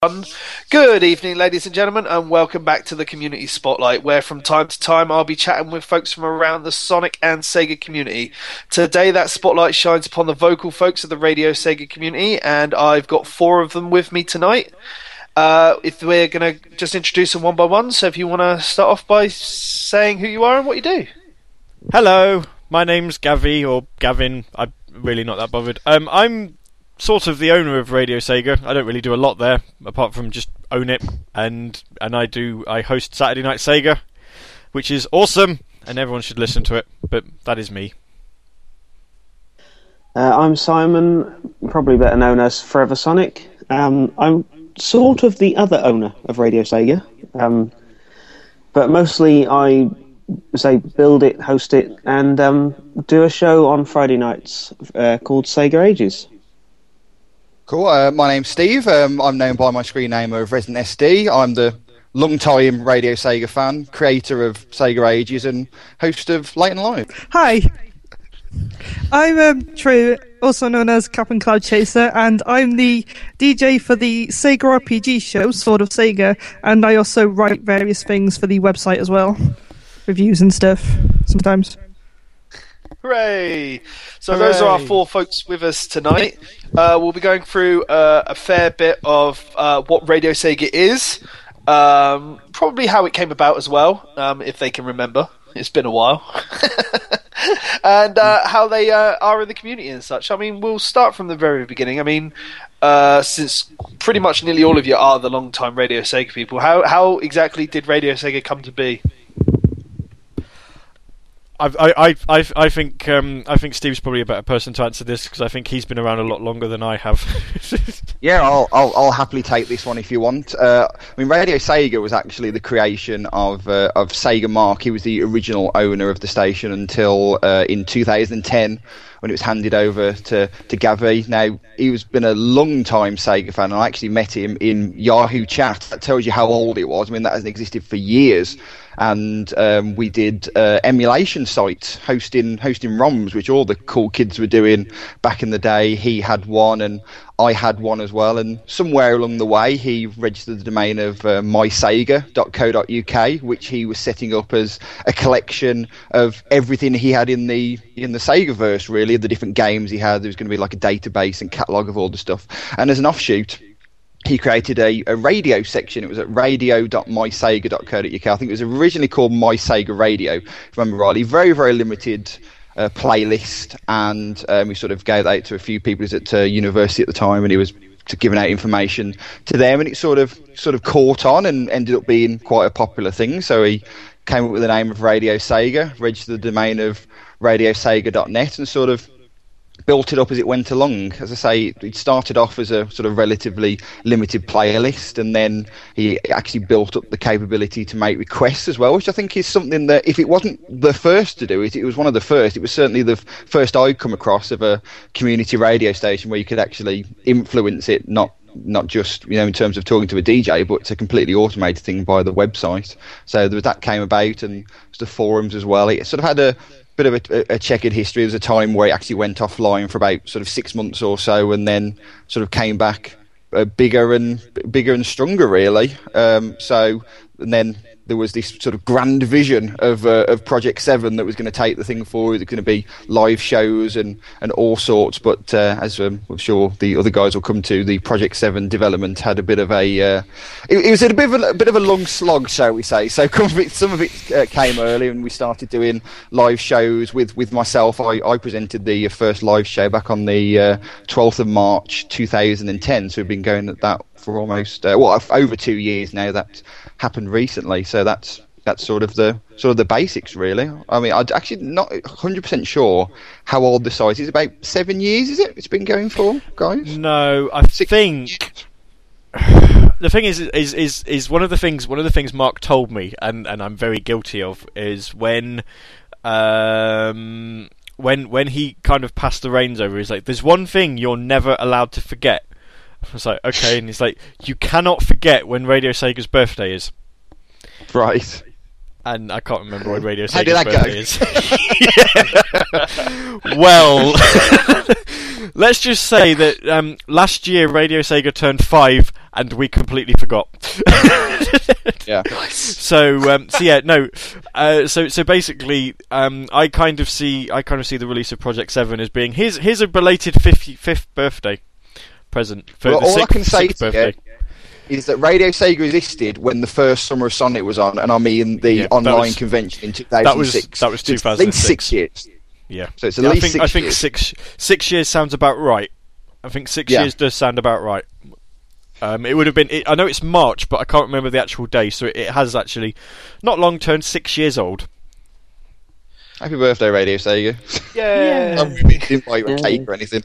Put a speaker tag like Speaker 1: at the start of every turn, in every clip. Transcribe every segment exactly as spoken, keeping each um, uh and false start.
Speaker 1: Good evening, ladies and gentlemen, and welcome back to the Community Spotlight, where from time to time I'll be chatting with folks from around the Sonic and Sega community. Today that spotlight shines upon the vocal folks of the Radio Sega community, and I've got four of them with me tonight. Uh, if we're going to just introduce them one by one, so if you want to start off by saying who you are and what you do.
Speaker 2: Hello, my name's Gavi, or Gavin, I'm really not that bothered. Um, I'm sort of the owner of Radio Sega. I don't really do a lot there, apart from just own it, and and I do I host Saturday Night Sega, which is awesome, and everyone should listen to it, but that is me.
Speaker 3: Uh, I'm Simon, probably better known as Forever Sonic. Um, I'm sort of the other owner of Radio Sega, um, but mostly I say build it, host it, and um, do a show on Friday nights uh, called Sega Ages.
Speaker 4: Cool. Uh, my name's Steve. Um, I'm known by my screen name of Resident S D. I'm the long-time Radio Sega fan, creator of Sega Ages, and host of Late and Live.
Speaker 5: Hi, I'm um, True, also known as Captain Cloud Chaser, and I'm the D J for the Sega R P G show, Sword of Sega, and I also write various things for the website as well, reviews and stuff sometimes.
Speaker 1: Hooray! So
Speaker 2: Hooray.
Speaker 1: Those are our four folks with us tonight. Uh, we'll be going through uh, a fair bit of uh, what Radio Sega is, um, probably how it came about as well, um, if they can remember. It's been a while. and uh, how they uh, are in the community and such. I mean, we'll start from the very beginning. I mean, uh, since pretty much nearly all of you are the long-time Radio Sega people, how, how exactly did Radio Sega come to be?
Speaker 2: I I I I think um, I think Steve's probably a better person to answer this because I think he's been around a lot longer than I have.
Speaker 4: Yeah, I'll, I'll I'll happily take this one if you want. Uh, I mean, Radio Sega was actually the creation of uh, of Sega Mark. He was the original owner of the station until uh, in two thousand ten. When it was handed over to, to Gavi. Now, he was been a long time Sega fan, and I actually met him in Yahoo Chat. That tells you how old it was. I mean, that hasn't existed for years. And um, we did uh, emulation sites, hosting hosting ROMs, which all the cool kids were doing back in the day. He had one, and I had one as well. And somewhere along the way, he registered the domain of uh, my sega dot co dot U K, which he was setting up as a collection of everything he had in the in the Segaverse, really, the different games he had. There was going to be like a database and catalogue of all the stuff. And as an offshoot, he created a, a radio section. It was at radio dot my sega dot co dot U K. I think it was originally called My Sega Radio, if I remember rightly. Very, very limited uh, playlist, and um, we sort of gave that out to a few people. He was at uh, university at the time, and he was giving out information to them, and it sort of sort of caught on and ended up being quite a popular thing. So he came up with the name of Radio Sega, registered the domain of radio sega dot net, and sort of built it up as it went along. As I say, it started off as a sort of relatively limited playlist, and then he actually built up the capability to make requests as well, which I think is something that, if it wasn't the first to do it, it was one of the first. It was certainly the first I'd come across of a community radio station where you could actually influence it, not not just, you know, in terms of talking to a D J, but it's a completely automated thing by the website. So there was, that came about, and the forums as well. It sort of had a bit of a, a checkered history. There was a time where it actually went offline for about sort of six months or so, and then sort of came back uh, bigger and bigger and stronger, really. Um, so, and then there was this sort of grand vision of uh, of Project Seven that was going to take the thing forward. There's going to be live shows and, and all sorts. But uh, as um, I'm sure the other guys will come to, the Project Seven development had a bit of a. Uh, it, it was a bit of a, a bit of a long slog, shall we say? So some of it, some of it uh, came early, and we started doing live shows with, with myself. I, I presented the first live show back on the uh, twelfth of March two thousand ten. So we've been going at that for almost uh, well over two years now. That happened recently, so that's that's sort of the sort of the basics, really. I mean, I'm actually not one hundred percent sure how old the site is. About seven years, is it? It's been going for, guys.
Speaker 2: No, I Six think years. The thing is, is is is one of the things one of the things Mark told me, and, and I'm very guilty of, is when um when when he kind of passed the reins over. He's like, "There's one thing you're never allowed to forget." I was like, okay, and he's like, "You cannot forget when Radio Sega's birthday is."
Speaker 4: Right.
Speaker 2: And I can't remember when Radio
Speaker 4: How did
Speaker 2: Sega's
Speaker 4: that
Speaker 2: birthday is. Well, let's just say that um, last year Radio Sega turned five, and we completely forgot.
Speaker 4: Yeah.
Speaker 2: So, um, so yeah, no. Uh, so, so basically, um, I kind of see, I kind of see the release of Project Seven as being here's here's a belated fifty-fifth birthday present for
Speaker 4: Well,
Speaker 2: the
Speaker 4: all I
Speaker 2: sixth,
Speaker 4: can say
Speaker 2: sixth
Speaker 4: to you
Speaker 2: birthday.
Speaker 4: is that Radio Sega existed when the first Summer of Sonic was on, and I mean the
Speaker 2: Yeah, that
Speaker 4: online
Speaker 2: was-
Speaker 4: convention in two
Speaker 2: that
Speaker 4: thousand
Speaker 2: was-
Speaker 4: six.
Speaker 2: that was
Speaker 4: So it's
Speaker 2: two thousand
Speaker 4: At
Speaker 2: six.
Speaker 4: least six years.
Speaker 2: Yeah.
Speaker 4: So it's at
Speaker 2: Yeah,
Speaker 4: least
Speaker 2: I think,
Speaker 4: six
Speaker 2: I think
Speaker 4: years.
Speaker 2: six six years sounds about right. I think six
Speaker 4: Yeah.
Speaker 2: years does sound about right. Um, it would have been. It, I know it's March, but I can't remember the actual day. So it, it has actually not long turned six years old.
Speaker 4: Happy birthday, Radio Sega.
Speaker 1: Yeah.
Speaker 4: I really didn't buy you a
Speaker 3: Yeah.
Speaker 4: cake or anything.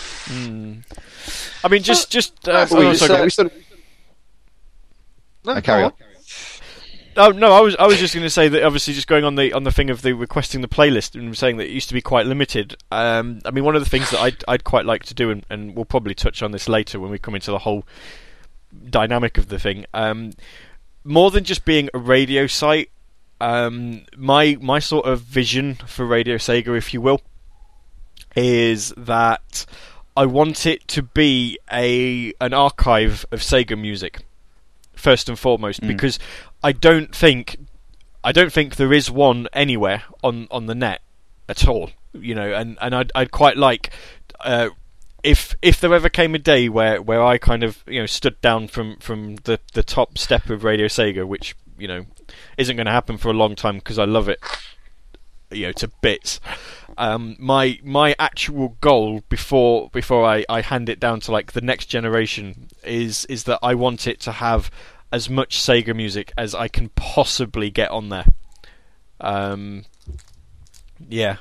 Speaker 2: I mean, just just. Uh,
Speaker 1: Well,
Speaker 2: oh,
Speaker 1: you
Speaker 2: sorry,
Speaker 1: said-
Speaker 4: We sort of-
Speaker 1: No,
Speaker 4: Uh, carry
Speaker 1: go
Speaker 4: on.
Speaker 2: Oh no, I was I was just going to say that obviously just going on the on the thing of the requesting the playlist and saying that it used to be quite limited. Um, I mean, one of the things that I'd I'd quite like to do, and, and we'll probably touch on this later when we come into the whole dynamic of the thing. Um, more than just being a radio site, um, my my sort of vision for Radio Sega, if you will, is that I want it to be a an archive of Sega music. First and foremost,
Speaker 4: Mm.
Speaker 2: because I don't think I don't think there is one anywhere on, on the net at all, you know, and, and I'd I'd quite like uh, if if there ever came a day where, where I kind of you know stood down from, from the, the top step of Radio Sega, which you know isn't going to happen for a long time because I love it, you know, to bits. Um, my my actual goal before before I, I hand it down to like the next generation is is that I want it to have as much Sega music as I can possibly get on there. Um, yeah.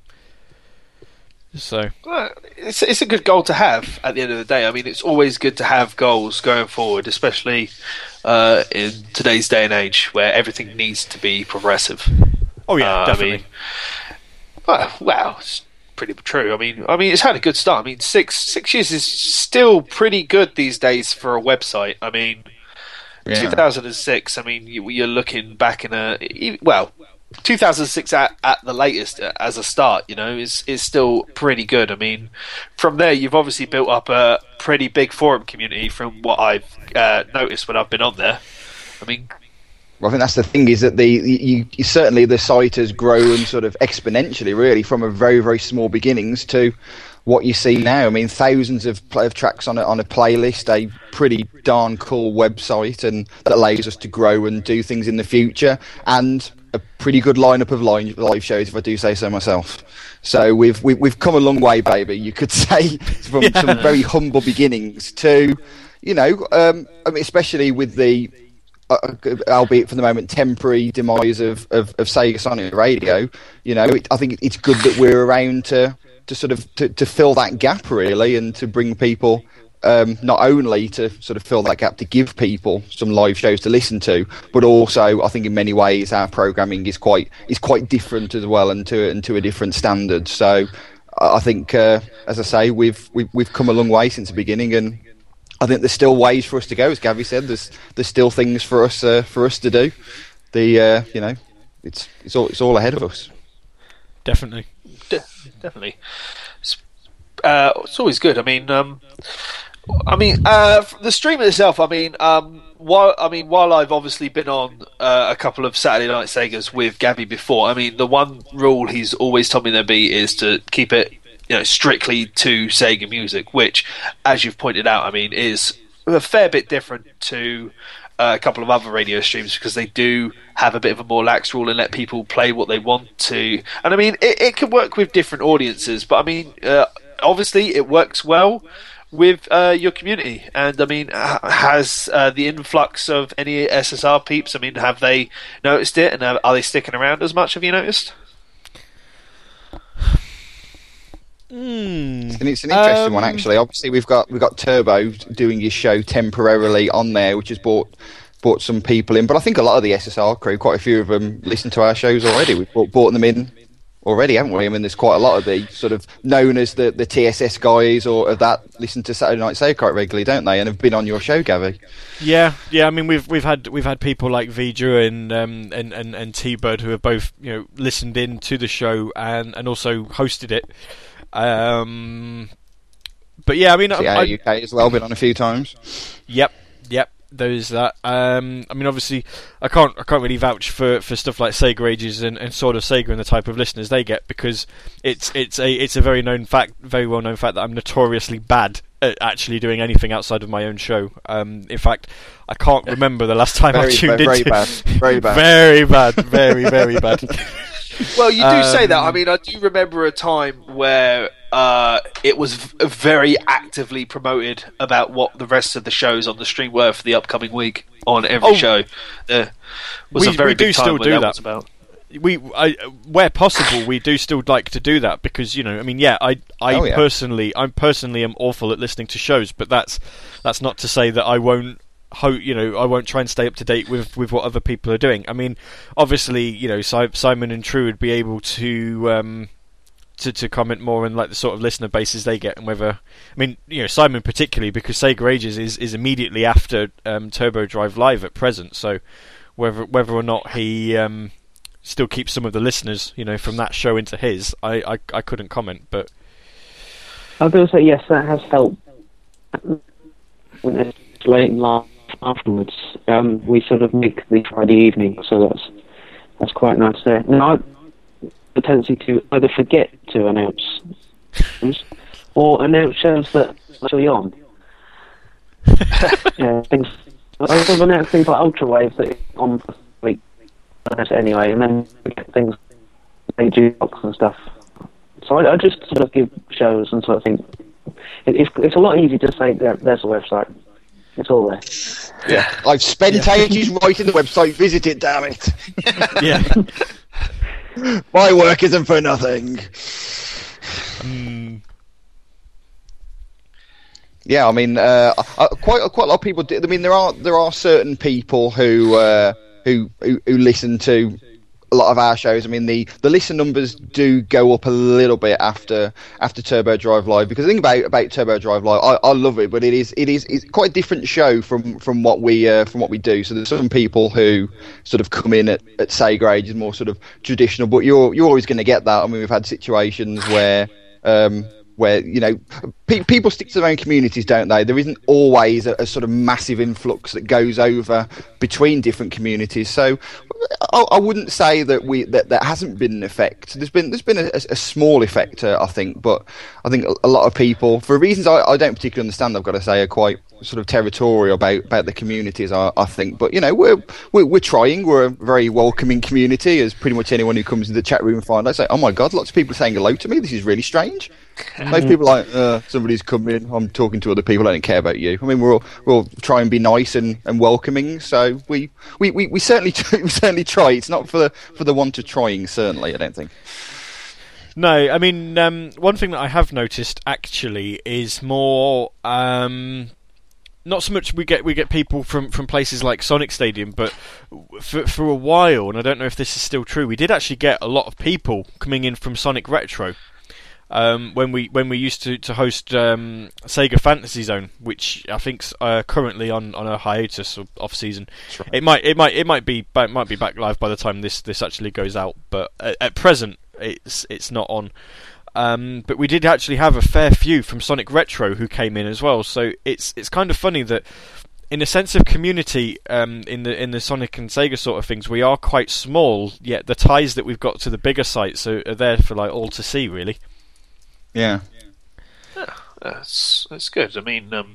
Speaker 2: So
Speaker 1: Well, it's it's a good goal to have at the end of the day. I mean, it's always good to have goals going forward, especially uh, in today's day and age where everything needs to be progressive.
Speaker 2: oh yeah,
Speaker 1: Uh,
Speaker 2: definitely.
Speaker 1: I mean, well, well, it's pretty true. I mean, I mean, it's had a good start. I mean, six six years is still pretty good these days for a website. I mean,
Speaker 4: Yeah.
Speaker 1: two thousand six. I mean, you, you're looking back in a well, two thousand six at, at the latest uh, as a start. You know, is is still pretty good. I mean, from there you've obviously built up a pretty big forum community. From what I've uh, noticed when I've been on there. I mean.
Speaker 4: Well, I think that's the thing is that the you, you certainly the site has grown sort of exponentially, really, from a very very small beginnings to what you see now. I mean, thousands of, play, of tracks on a, on a playlist, a pretty darn cool website, and that allows us to grow and do things in the future, and a pretty good lineup of live, live shows, if I do say so myself. So we've we've, we've come a long way, baby. You could say from
Speaker 2: Yeah.
Speaker 4: some very humble beginnings to, you know, um, I mean, especially with the. Uh, albeit for the moment temporary demise of, of, of Sega Sonic Radio, you know, it, I think it's good that we're around to, to sort of to, to fill that gap really, and to bring people um, not only to sort of fill that gap to give people some live shows to listen to, but also I think in many ways our programming is quite is quite different as well, and to and to a different standard. So I think, uh, as I say, we've, we've we've come a long way since the beginning, and I think there's still ways for us to go, as Gavi said. There's there's still things for us uh, for us to do. The uh, you know, it's it's all it's all ahead of us.
Speaker 2: Definitely.
Speaker 1: De- definitely. It's, uh, it's always good. I mean, um, I mean, uh, the stream itself. I mean, um, while I mean, while I've obviously been on uh, a couple of Saturday Night Segas with Gabby before, I mean, the one rule he's always told me there be is to keep it, you know, strictly to Sega music, which, as you've pointed out, I mean, is a fair bit different to uh, a couple of other radio streams, because they do have a bit of a more lax rule and let people play what they want to. And I mean, it, it can work with different audiences, but I mean, uh, obviously, it works well with uh, your community. And I mean, h- has uh, the influx of any S S R peeps, I mean, have they noticed it, and are they sticking around as much? Have you noticed?
Speaker 2: Mm.
Speaker 4: And it's an interesting
Speaker 2: Um,
Speaker 4: one, actually. Obviously, we've got we've got Turbo doing his show temporarily on there, which has brought brought some people in. But I think a lot of the S S R crew, quite a few of them, listen to our shows already. We've brought, brought them in already, haven't we? I mean, there's quite a lot of the sort of known as the, the T S S guys or of that listen to Saturday Night Sega quite regularly, don't they? And have been on your show, Gavi.
Speaker 2: Yeah, yeah. I mean, we've we've had we've had people like Vija and um, and and and T-Bird who have both, you know, listened in to the show and, and also hosted it. Um, but yeah, I mean, I,
Speaker 4: Yeah,
Speaker 2: I,
Speaker 4: U K as well, been on a few times.
Speaker 2: yep, There's that. Um, I mean, obviously, I can't I can't really vouch for, for stuff like Sega Ages and, and Sword of Sega and the type of listeners they get, because it's it's a it's a very known fact, very well known fact that I'm notoriously bad at actually doing anything outside of my own show. Um, in fact, I can't remember the last time
Speaker 4: very,
Speaker 2: I tuned
Speaker 4: very
Speaker 2: into.
Speaker 4: Bad. Very bad.
Speaker 2: Very bad. Very very bad.
Speaker 1: Well, you do
Speaker 2: Um,
Speaker 1: say that. I mean, I do remember a time where uh, it was v- very actively promoted about what the rest of the shows on the stream were for the upcoming week on every
Speaker 2: Oh,
Speaker 1: show. There was
Speaker 2: we-
Speaker 1: a very
Speaker 2: we do
Speaker 1: big time
Speaker 2: still
Speaker 1: when
Speaker 2: do
Speaker 1: that,
Speaker 2: that.
Speaker 1: was about.
Speaker 2: We, I, where possible, we do still like to do that, because, you know, I mean, yeah, I, I
Speaker 4: Oh, yeah.
Speaker 2: personally, I personally am awful at listening to shows, but that's that's not to say that I won't. Ho- you know, I won't try and stay up to date with, with what other people are doing. I mean, obviously, you know, si- Simon and True would be able to um, to to comment more on like the sort of listener bases they get, and whether, I mean, you know, Simon particularly, because Sega Ages is, is immediately after um, Turbo Drive Live at present, so whether whether or not he um, still keeps some of the listeners, you know, from that show into his, I, I, I couldn't comment, but
Speaker 3: I was going to say yes, that has helped. When it's late and last afterwards, um, we sort of make the Friday evening, so that's that's quite nice there. Now, I have the tendency to either forget to announce shows or announce shows that are actually on. Yeah, things. I sort of announce things like Ultrawave that is on for a week anyway, and then forget things like jukebox and stuff. So I, I just sort of give shows and sort of think it, it's it's a lot easier to say there, there's a website. It's all there.
Speaker 4: Yeah, I've spent ages writing the website. Visit it, damn it.
Speaker 2: yeah.
Speaker 4: My work isn't for nothing.
Speaker 2: Mm.
Speaker 4: Yeah, I mean, uh, uh, quite quite a lot of people do. I mean, there are there are certain people who uh, who, who who listen to a lot of our shows. I mean, the, the listen numbers do go up a little bit after after Turbo Drive Live, because the thing about about Turbo Drive Live, I, I love it, but it is it is it's quite a different show from from what we uh, from what we do. So there's some people who sort of come in at, at Sega Ages more sort of traditional, but you're you're always going to get that. I mean, we've had situations where. Um, where, you know, pe- people stick to their own communities, don't they? There isn't always a, a sort of massive influx that goes over between different communities. So I, I wouldn't say that we that there hasn't been an effect. There's been there's been a, a small effect, uh, I think, but I think a, a lot of people, for reasons I, I don't particularly understand, I've got to say, are quite sort of territorial about, about the communities, I, I think. But, you know, we're, we're we're trying. We're a very welcoming community, as pretty much anyone who comes into the chat room and finds out, say, oh my God, lots of people saying hello to me. This is really strange. Most people are like, uh, somebody's come in, I'm talking to other people, I don't care about you. I mean, we're all, we'll all try and be nice and, and welcoming, so we, we, we, we certainly we certainly try. It's not for the, for the want of trying, certainly, I don't think.
Speaker 2: No, I mean, um, one thing that I have noticed, actually, is more... Um, not so much we get we get people from, from places like Sonic Stadium, but for for a while, and I don't know if this is still true, we did actually get a lot of people coming in from Sonic Retro. Um, when we when we used to to host um, Sega Fantasy Zone, which I think's uh, currently on, on a hiatus or off season. Right. It might it might it might be it might be back live by the time this, this actually goes out, but at, at present it's it's not on. Um, but we did actually have a fair few from Sonic Retro who came in as well. So it's it's kind of funny that, in a sense of community, um, in the in the Sonic and Sega sort of things, we are quite small. Yet the ties that we've got to the bigger sites are, are there for like all to see, really.
Speaker 4: Yeah,
Speaker 1: yeah that's that's good. I mean, um,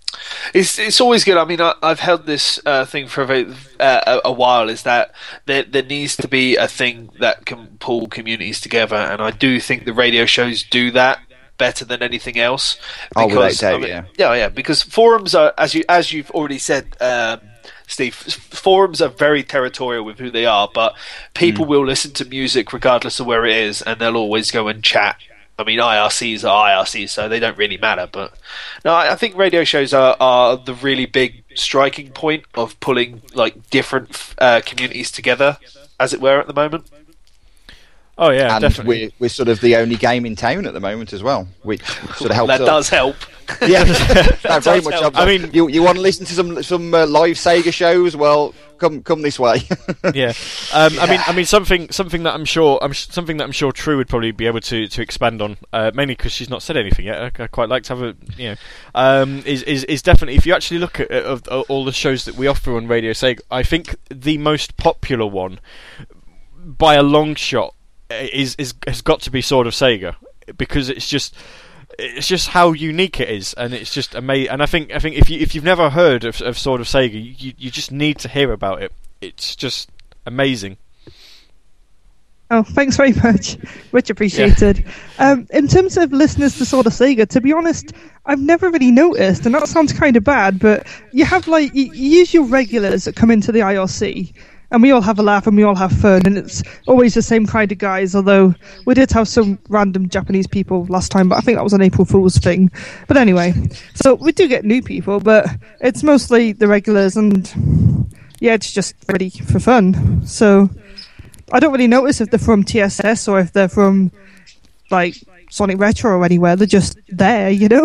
Speaker 1: it's it's always good. I mean, I, I've held this uh, thing for a, very, uh, a, a while. Is that there there needs to be a thing that can pull communities together, and I do think the radio shows do that better than anything else.
Speaker 4: Because, oh, without doubt,
Speaker 1: I mean,
Speaker 4: yeah,
Speaker 1: yeah, yeah. Because forums are, as you as you've already said, um, Steve, forums are very territorial with who they are, but people mm. will listen to music regardless of where it is, and they'll always go and chat. I mean, I R Cs are I R Cs, so they don't really matter. But no, I think radio shows are, are the really big striking point of pulling like different uh, communities together, as it were, at the moment.
Speaker 2: Oh yeah,
Speaker 4: and
Speaker 2: definitely.
Speaker 4: we're we're sort of the only game in town at the moment, as well, which sort of helps.
Speaker 1: That
Speaker 4: us.
Speaker 1: does help.
Speaker 4: Yeah, that very
Speaker 1: does
Speaker 4: much.
Speaker 1: help.
Speaker 4: helps.
Speaker 2: I mean-
Speaker 4: you you want to listen to some some uh, live Sega shows? Well, come come this way.
Speaker 2: Yeah, um, I mean, I mean something something that I'm sure I'm sh- something that I'm sure True would probably be able to, to expand on, uh, mainly because she's not said anything yet. I, I quite like to have a you know, um, is, is is definitely if you actually look at, at, of, of all the shows that we offer on Radio Sega, I think the most popular one by a long shot is is has got to be Sword of Sega, because it's just. It's just how unique it is, and it's just amazing. And I think I think if you if you've never heard of, of Sword of Sega, you you just need to hear about it. It's just amazing.
Speaker 5: Oh, thanks very much. Much appreciated. Yeah. Um, in terms of listeners to Sword of Sega, to be honest, I've never really noticed, and that sounds kind of bad, but you have like you, you use your regulars that come into the I R C. And we all have a laugh and we all have fun, and it's always the same kind of guys, although we did have some random Japanese people last time, but I think that was an April Fool's thing. But anyway, so we do get new people, but it's mostly the regulars, and yeah, it's just really for fun. So I don't really notice if they're from T S S or if they're from, like, Sonic Retro or anywhere. They're just there, you know?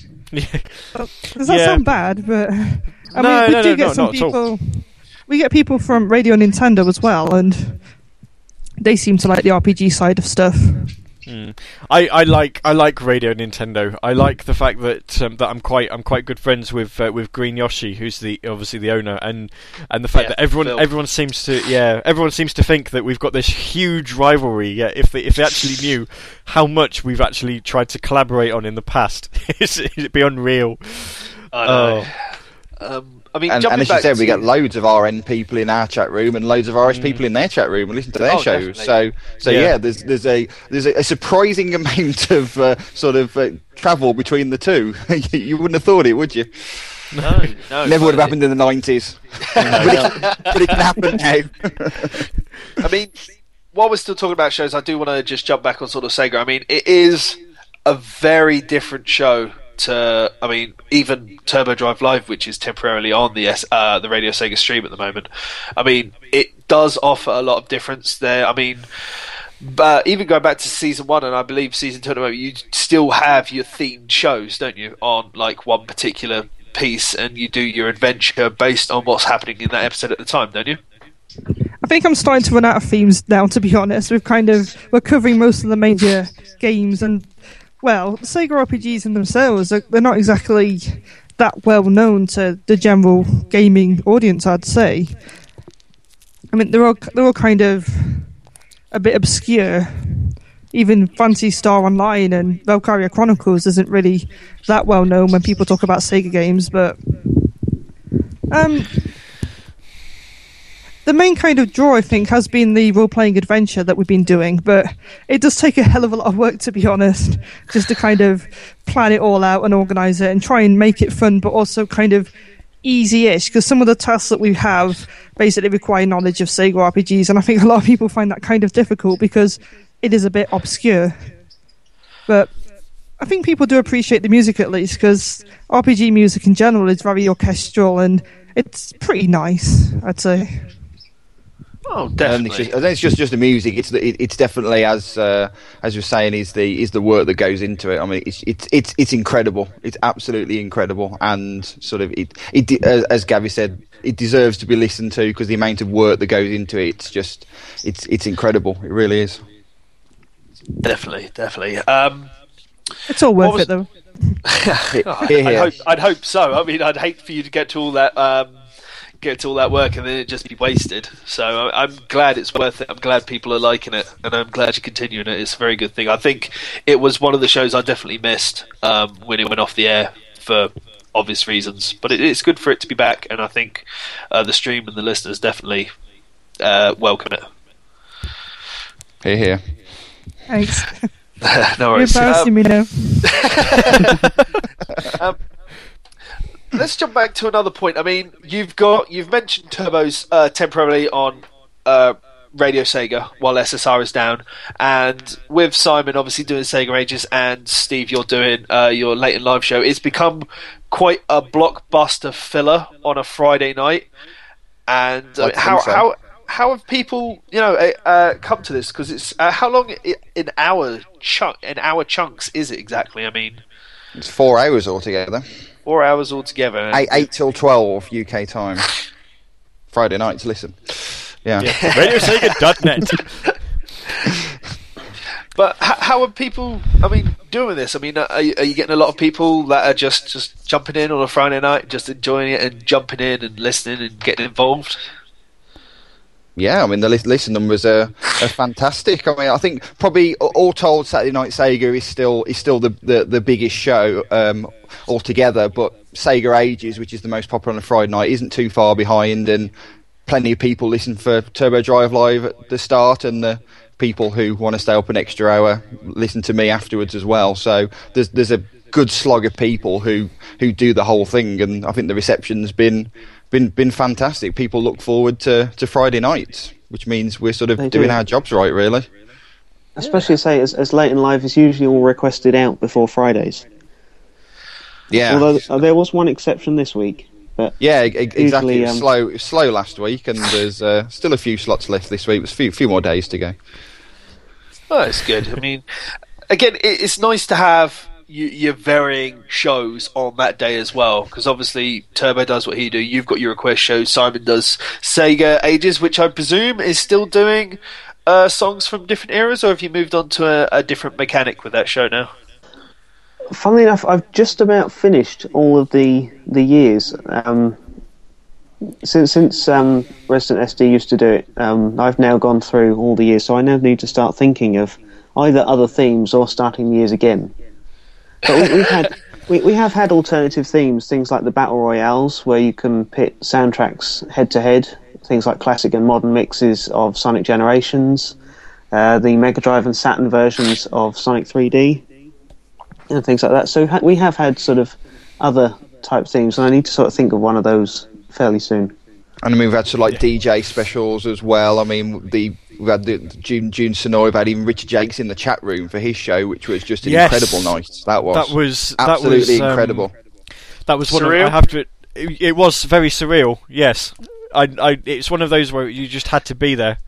Speaker 5: Does that
Speaker 2: Yeah.
Speaker 5: sound bad? But I
Speaker 2: No,
Speaker 5: mean, we
Speaker 2: no,
Speaker 5: do
Speaker 2: no,
Speaker 5: get
Speaker 2: no,
Speaker 5: some
Speaker 2: not at all.
Speaker 5: people... We get people from Radio Nintendo as well, and they seem to like the R P G side of stuff.
Speaker 2: Mm. I, I like I like Radio Nintendo. I like the fact that um, that I'm quite I'm quite good friends with uh, with Green Yoshi, who's the obviously the owner, and and the fact
Speaker 1: Yeah,
Speaker 2: that everyone
Speaker 1: Phil.
Speaker 2: everyone seems to yeah everyone seems to think that we've got this huge rivalry. Yeah, if they if they actually knew how much we've actually tried to collaborate on in the past, it'd be unreal.
Speaker 1: I know. Um, I mean,
Speaker 4: and,
Speaker 1: jumping
Speaker 4: and as you
Speaker 1: back
Speaker 4: said, we
Speaker 1: to-
Speaker 4: get loads of R N people in our chat room and loads of R S people in their chat room and listen to their
Speaker 1: Oh,
Speaker 4: shows.
Speaker 1: definitely.
Speaker 4: So, so
Speaker 2: Yeah.
Speaker 4: yeah. there's there's a there's a, a surprising amount of uh, sort of uh, travel between the two. You wouldn't have thought it, would you?
Speaker 1: No, no,
Speaker 4: Never would have
Speaker 1: but
Speaker 4: happened in the nineties, but, it, but it can happen now.
Speaker 1: I mean, while we're still talking about shows, I do want to just jump back on sort of Sega. I mean, it is a very different show to, I mean, even Turbo Drive Live, which is temporarily on the S, uh, the Radio Sega stream at the moment. I mean, it does offer a lot of difference there. I mean, but even going back to season one, and I believe season two at the moment, you still have your themed shows, don't you, on like one particular piece, and you do your adventure based on what's happening in that episode at the time, don't you?
Speaker 5: I think I'm starting to run out of themes now, to be honest. We've kind of we're covering most of the major games, and well, Sega R P Gs in themselves, they're not exactly that well known to the general gaming audience, I'd say. I mean, they're all they're all kind of a bit obscure. Even Phantasy Star Online and Valkyria Chronicles isn't really that well known when people talk about Sega games, but um. The main kind of draw, I think, has been the role-playing adventure that we've been doing, but it does take a hell of a lot of work, to be honest, just to kind of plan it all out and organise it and try and make it fun, but also kind of easy-ish, because some of the tasks that we have basically require knowledge of Sega R P Gs, and I think a lot of people find that kind of difficult because it is a bit obscure. But I think people do appreciate the music, at least, because R P G music in general is very orchestral, and it's pretty nice, I'd say.
Speaker 1: Oh,
Speaker 4: And
Speaker 1: definitely.
Speaker 4: it's just, I think it's just just the music. It's the, it, it's definitely as uh, as you're saying is the is the work that goes into it. I mean, it's it's it's it's incredible. It's absolutely incredible, and sort of it it de- as, as Gavi said, it deserves to be listened to because the amount of work that goes into it. It's just it's it's incredible. It really is.
Speaker 1: Definitely, definitely. Um,
Speaker 5: It's all worth
Speaker 1: was-
Speaker 5: it, though.
Speaker 1: oh,
Speaker 4: Here,
Speaker 1: I'd,
Speaker 4: here.
Speaker 1: hope, I'd hope so. I mean, I'd hate for you to get to all that um, get to all that work and then it just be wasted. So I, I'm glad it's worth it. I'm glad people are liking it, and I'm glad you're continuing it. It's a very good thing. I think it was one of the shows I definitely missed um, when it went off the air for obvious reasons. But it, it's good for it to be back, and I think uh, the stream and the listeners definitely uh, welcome it.
Speaker 4: Here, here.
Speaker 5: Thanks.
Speaker 1: No
Speaker 5: You're
Speaker 1: worries.
Speaker 5: embarrassing
Speaker 1: Um,
Speaker 5: me now.
Speaker 1: um, let's jump back to another point. I mean, you've got you've mentioned Turbos uh, temporarily on uh, Radio Sega while S S R is down, and with Simon obviously doing Sega Ages and Steve, you're doing uh, your late and live show. It's become quite a blockbuster filler on a Friday night. And uh,
Speaker 4: Like
Speaker 1: how
Speaker 4: so.
Speaker 1: how how have people, you know, uh, uh, come to this? Because it's uh, how long i- in hour chunk in hour chunks is it exactly? I mean,
Speaker 4: It's four hours altogether.
Speaker 1: four hours altogether.
Speaker 4: Eight, eight till twelve U K time. Friday nights, listen. Yeah.
Speaker 2: Yeah. radio sega dot net.
Speaker 1: But h- how are people? I mean, doing this? I mean, are you, are you getting a lot of people that are just, just jumping in on a Friday night, just enjoying it and jumping in and listening and getting involved?
Speaker 4: Yeah, I mean, the li- listen numbers are, are fantastic. I mean, I think probably a- all told, Saturday Night Sega is still is still the, the, the biggest show um, altogether, but Sega Ages, which is the most popular on a Friday night, isn't too far behind, and plenty of people listen for Turbo Drive Live at the start, and the people who want to stay up an extra hour listen to me afterwards as well. So there's there's a good slog of people who, who do the whole thing, and I think the reception's been been been fantastic. People look forward to, to Friday nights, which means we're sort of
Speaker 3: They
Speaker 4: doing
Speaker 3: do.
Speaker 4: our jobs right, really.
Speaker 3: Especially say as, as late in live is usually all requested out before Fridays.
Speaker 4: Yeah.
Speaker 3: Although uh, there was one exception this week. But
Speaker 4: Yeah, e- e- exactly.
Speaker 3: Usually,
Speaker 4: It was
Speaker 3: um,
Speaker 4: slow, it was slow last week, and there's uh, still a few slots left this week. There's a few, few more days to go.
Speaker 1: Oh, that's good. I mean, again, it, it's nice to have you, your varying shows on that day as well, because obviously Turbo does what he do. You've got your request show. Simon does Sega Ages, which I presume is still doing uh, songs from different eras, or have you moved on to a, a different mechanic with that show now?
Speaker 3: funnily enough, I've just about finished all of the the years. Um, since since um, Resident S D used to do it, um, I've now gone through all the years, so I now need to start thinking of either other themes or starting the years again. But we, we've had we, we have had alternative themes, things like the battle royales, where you can pit soundtracks head to head, things like classic and modern mixes of Sonic Generations, uh, the Mega Drive and Saturn versions of Sonic three D, and things like that. So ha- we have had sort of other type themes, and I need to sort of think of one of those fairly soon.
Speaker 4: And I mean, we've had sort of like D J specials as well. I mean, the we've had the June June Sonora. We've had even Richard Jakes in the chat room for his show, which was just an
Speaker 2: Yes.
Speaker 4: incredible night. That was
Speaker 2: That was
Speaker 4: absolutely
Speaker 2: that was, um,
Speaker 4: incredible.
Speaker 2: That was one of,
Speaker 1: Surreal?
Speaker 2: I have to. It, it was very surreal. Yes, I, I. It's one of those where you just had to be there.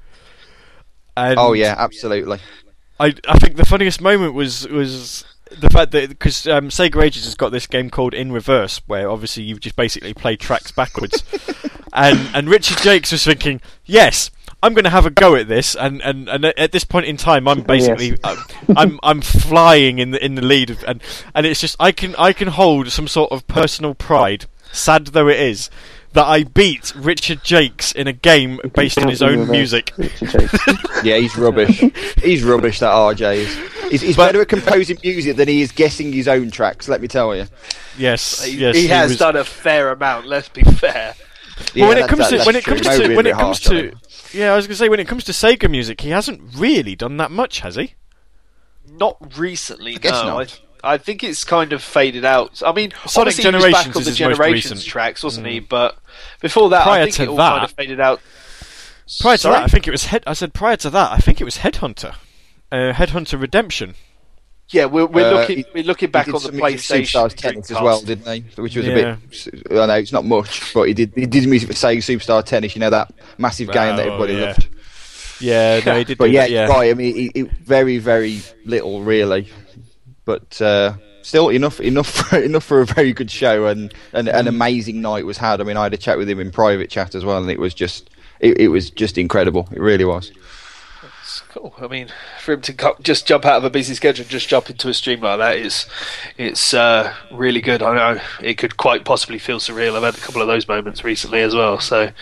Speaker 2: And
Speaker 4: Oh yeah, absolutely.
Speaker 2: I, I think the funniest moment was was the fact that because um, Sega Ages has got this game called In Reverse, where obviously you just basically play tracks backwards, and and Richard Jakes was thinking, yes, I'm going to have a go at this, and, and, and at this point in time, I'm basically
Speaker 3: Yes.
Speaker 2: uh, I'm I'm flying in the in the lead, of, and and it's just I can I can hold some sort of personal pride, sad though it is, that I beat Richard Jakes in a game based on his own music.
Speaker 3: Richard Jakes.
Speaker 4: Yeah, he's rubbish. He's rubbish. That R J is. He's, he's
Speaker 2: But-
Speaker 4: better at composing music than he is guessing his own tracks. Let me tell you.
Speaker 2: Yes,
Speaker 1: He,
Speaker 2: yes,
Speaker 1: he has
Speaker 2: was-
Speaker 1: done a fair amount. Let's be fair.
Speaker 4: Yeah,
Speaker 2: well, when it
Speaker 4: that-
Speaker 2: comes
Speaker 4: that-
Speaker 2: to
Speaker 4: that's
Speaker 2: when it
Speaker 4: true.
Speaker 2: comes
Speaker 4: Maybe
Speaker 2: to
Speaker 4: a
Speaker 2: when
Speaker 4: bit
Speaker 2: it comes
Speaker 4: harsh on
Speaker 2: to
Speaker 4: him.
Speaker 2: yeah, I was gonna say when it comes to Sega music, he hasn't really done that much, has he?
Speaker 1: Not recently,
Speaker 4: guess
Speaker 1: no.
Speaker 4: not.
Speaker 1: I, I think it's kind of faded out. I mean,
Speaker 2: Sonic
Speaker 1: obviously he was
Speaker 2: Generations
Speaker 1: back on
Speaker 2: is
Speaker 1: the
Speaker 2: his most
Speaker 1: Generations
Speaker 2: recent.
Speaker 1: tracks, wasn't he? But before that,
Speaker 2: Prior
Speaker 1: I think
Speaker 2: to
Speaker 1: it all
Speaker 2: that-
Speaker 1: kind of faded out.
Speaker 2: Prior to
Speaker 1: Sorry?
Speaker 2: that, I think it was head. I said prior to that, I think it was Headhunter, uh, Headhunter Redemption.
Speaker 1: Yeah, we're, we're
Speaker 4: Uh,
Speaker 1: looking
Speaker 4: he-
Speaker 1: we're looking
Speaker 4: He
Speaker 1: back
Speaker 4: did
Speaker 1: on the
Speaker 4: some music for
Speaker 1: PlayStation
Speaker 4: Superstars Tennis as
Speaker 1: Dreamcast.
Speaker 4: well, didn't he? Which was
Speaker 2: Yeah.
Speaker 4: a bit. I know it's not much, but he did. He did music for Sega Superstar Tennis. You know that massive game that
Speaker 2: Oh,
Speaker 4: everybody
Speaker 2: yeah.
Speaker 4: loved.
Speaker 2: Yeah, no, he did.
Speaker 4: But
Speaker 2: do
Speaker 4: yeah,
Speaker 2: that, yeah.
Speaker 4: right. I mean, he, he, very, very little, really. But uh, still, enough, enough, for, enough for a very good show, and, and an amazing night was had. I mean, I had a chat with him in private chat as well, and it was just, it, it was just incredible. It really was.
Speaker 1: It's cool. I mean, for him to co- just jump out of a busy schedule and just jump into a stream like that is, it's uh, really good. I know it could quite possibly feel surreal. I've had a couple of those moments recently as well. So,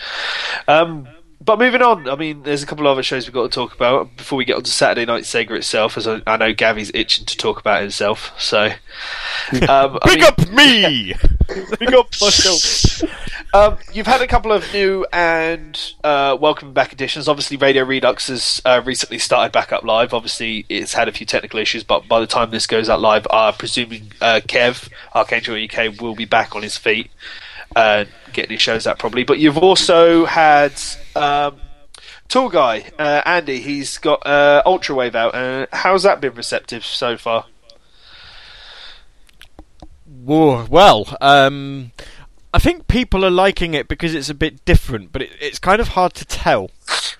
Speaker 1: um, but moving on. I mean, there's a couple of other shows we've got to talk about before we get on to Saturday Night Sega itself. As I, I know Gavy's itching to talk about himself. So, um, I
Speaker 2: Big
Speaker 1: mean-
Speaker 2: up me!
Speaker 1: Big up myself. Um, you've had a couple of new and uh, welcome back editions. Obviously, Radio Redux has uh, recently started back up live. Obviously, it's had a few technical issues, but by the time this goes out live, I'm presuming uh, Kev, Archangel U K, will be back on his feet and getting his shows out probably. But you've also had um, Tool Guy, uh, Andy. He's got uh, Ultrawave out. Uh, how's that been receptive so far?
Speaker 2: Whoa, well, um, I think people are liking it because it's a bit different, but it, it's kind of hard to tell.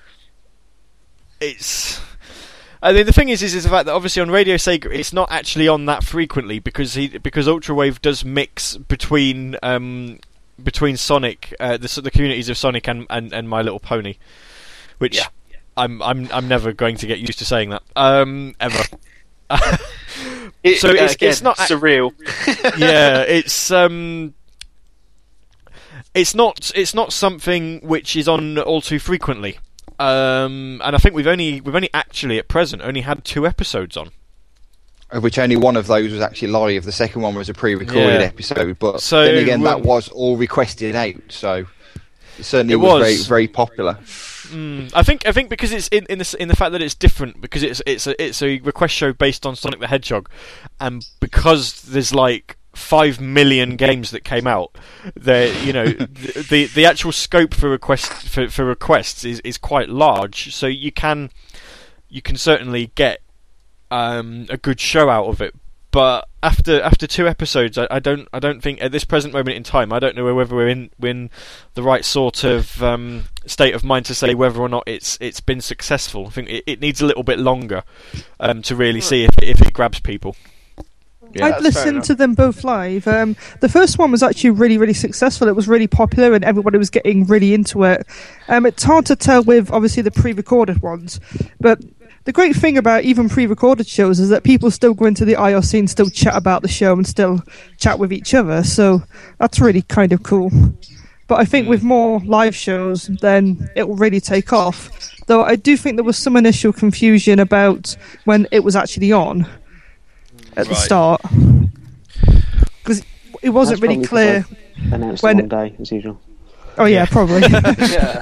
Speaker 2: It's. I mean, the thing is, is, is the fact that obviously on Radio Sega it's not actually on that frequently because he because Ultrawave does mix between um, between Sonic, uh, the the communities of Sonic and, and, and My Little Pony, which yeah. I'm I'm I'm never going to get used to saying that um, ever.
Speaker 1: it,
Speaker 2: so
Speaker 1: uh,
Speaker 2: it's,
Speaker 1: again,
Speaker 2: it's not
Speaker 1: surreal.
Speaker 2: yeah, it's um, it's not it's not something which is on all too frequently. Um, and I think we've only we've only actually at present only had two episodes on,
Speaker 4: of which only one of those was actually live. The second one was a pre-recorded
Speaker 2: yeah.
Speaker 4: episode, but
Speaker 2: so,
Speaker 4: then again,
Speaker 2: well,
Speaker 4: that was all requested out, so it certainly
Speaker 2: it
Speaker 4: was,
Speaker 2: was
Speaker 4: very very popular.
Speaker 2: Mm, I think I think because it's in in the in the fact that it's different because it's it's a it's a request show based on Sonic the Hedgehog, and because there's like five million games that came out, there you know the, the the actual scope for request for, for requests is, is quite large, so you can you can certainly get um, a good show out of it. But after after two episodes, I, I don't I don't think at this present moment in time I don't know whether we're in we're in the right sort of um, state of mind to say whether or not it's it's been successful. I think it, it needs a little bit longer um, to really see if if it grabs people.
Speaker 5: Yeah, I'd listened to them both live. Um, the first one was actually really, really successful. It was really popular and everybody was getting really into it. Um, it's hard to tell with, obviously, the pre-recorded ones. But the great thing about even pre-recorded shows is that people still go into the I R C and still chat about the show and still chat with each other. So that's really kind of cool. But I think with more live shows, then it will really take off. Though I do think there was some initial confusion about when it was actually on. At the right. start, because it wasn't
Speaker 3: That's
Speaker 5: really clear.
Speaker 3: Announced
Speaker 5: when
Speaker 3: the wrong day as usual.
Speaker 5: Oh yeah, probably.
Speaker 1: yeah.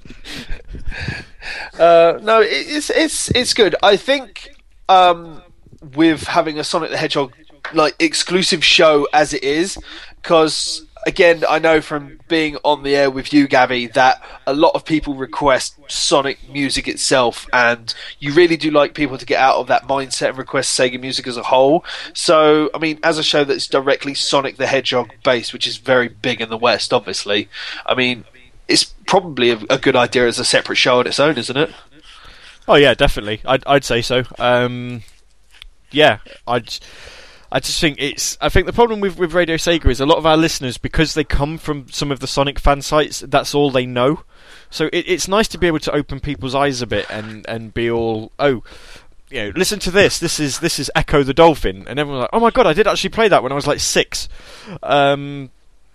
Speaker 1: Uh, no, it, it's it's it's good. I think um, with having a Sonic the Hedgehog like exclusive show as it is, because again, I know from being on the air with you, Gavi, that a lot of people request Sonic music itself, and you really do like people to get out of that mindset and request Sega music as a whole. So, I mean, as a show that's directly Sonic the Hedgehog based, which is very big in the West, obviously, I mean, it's probably a, a good idea as a separate show on its own, isn't it?
Speaker 2: Oh yeah, definitely. I'd I'd say so. Um, yeah, I'd. I just think it's. I think the problem with, with Radio Sega is a lot of our listeners, because they come from some of the Sonic fan sites, that's all they know. So it, it's nice to be able to open people's eyes a bit and, and be all, oh, you know, listen to this. This is this is Echo the Dolphin, and everyone's like, oh my god, I did actually play that when I was like six. Um,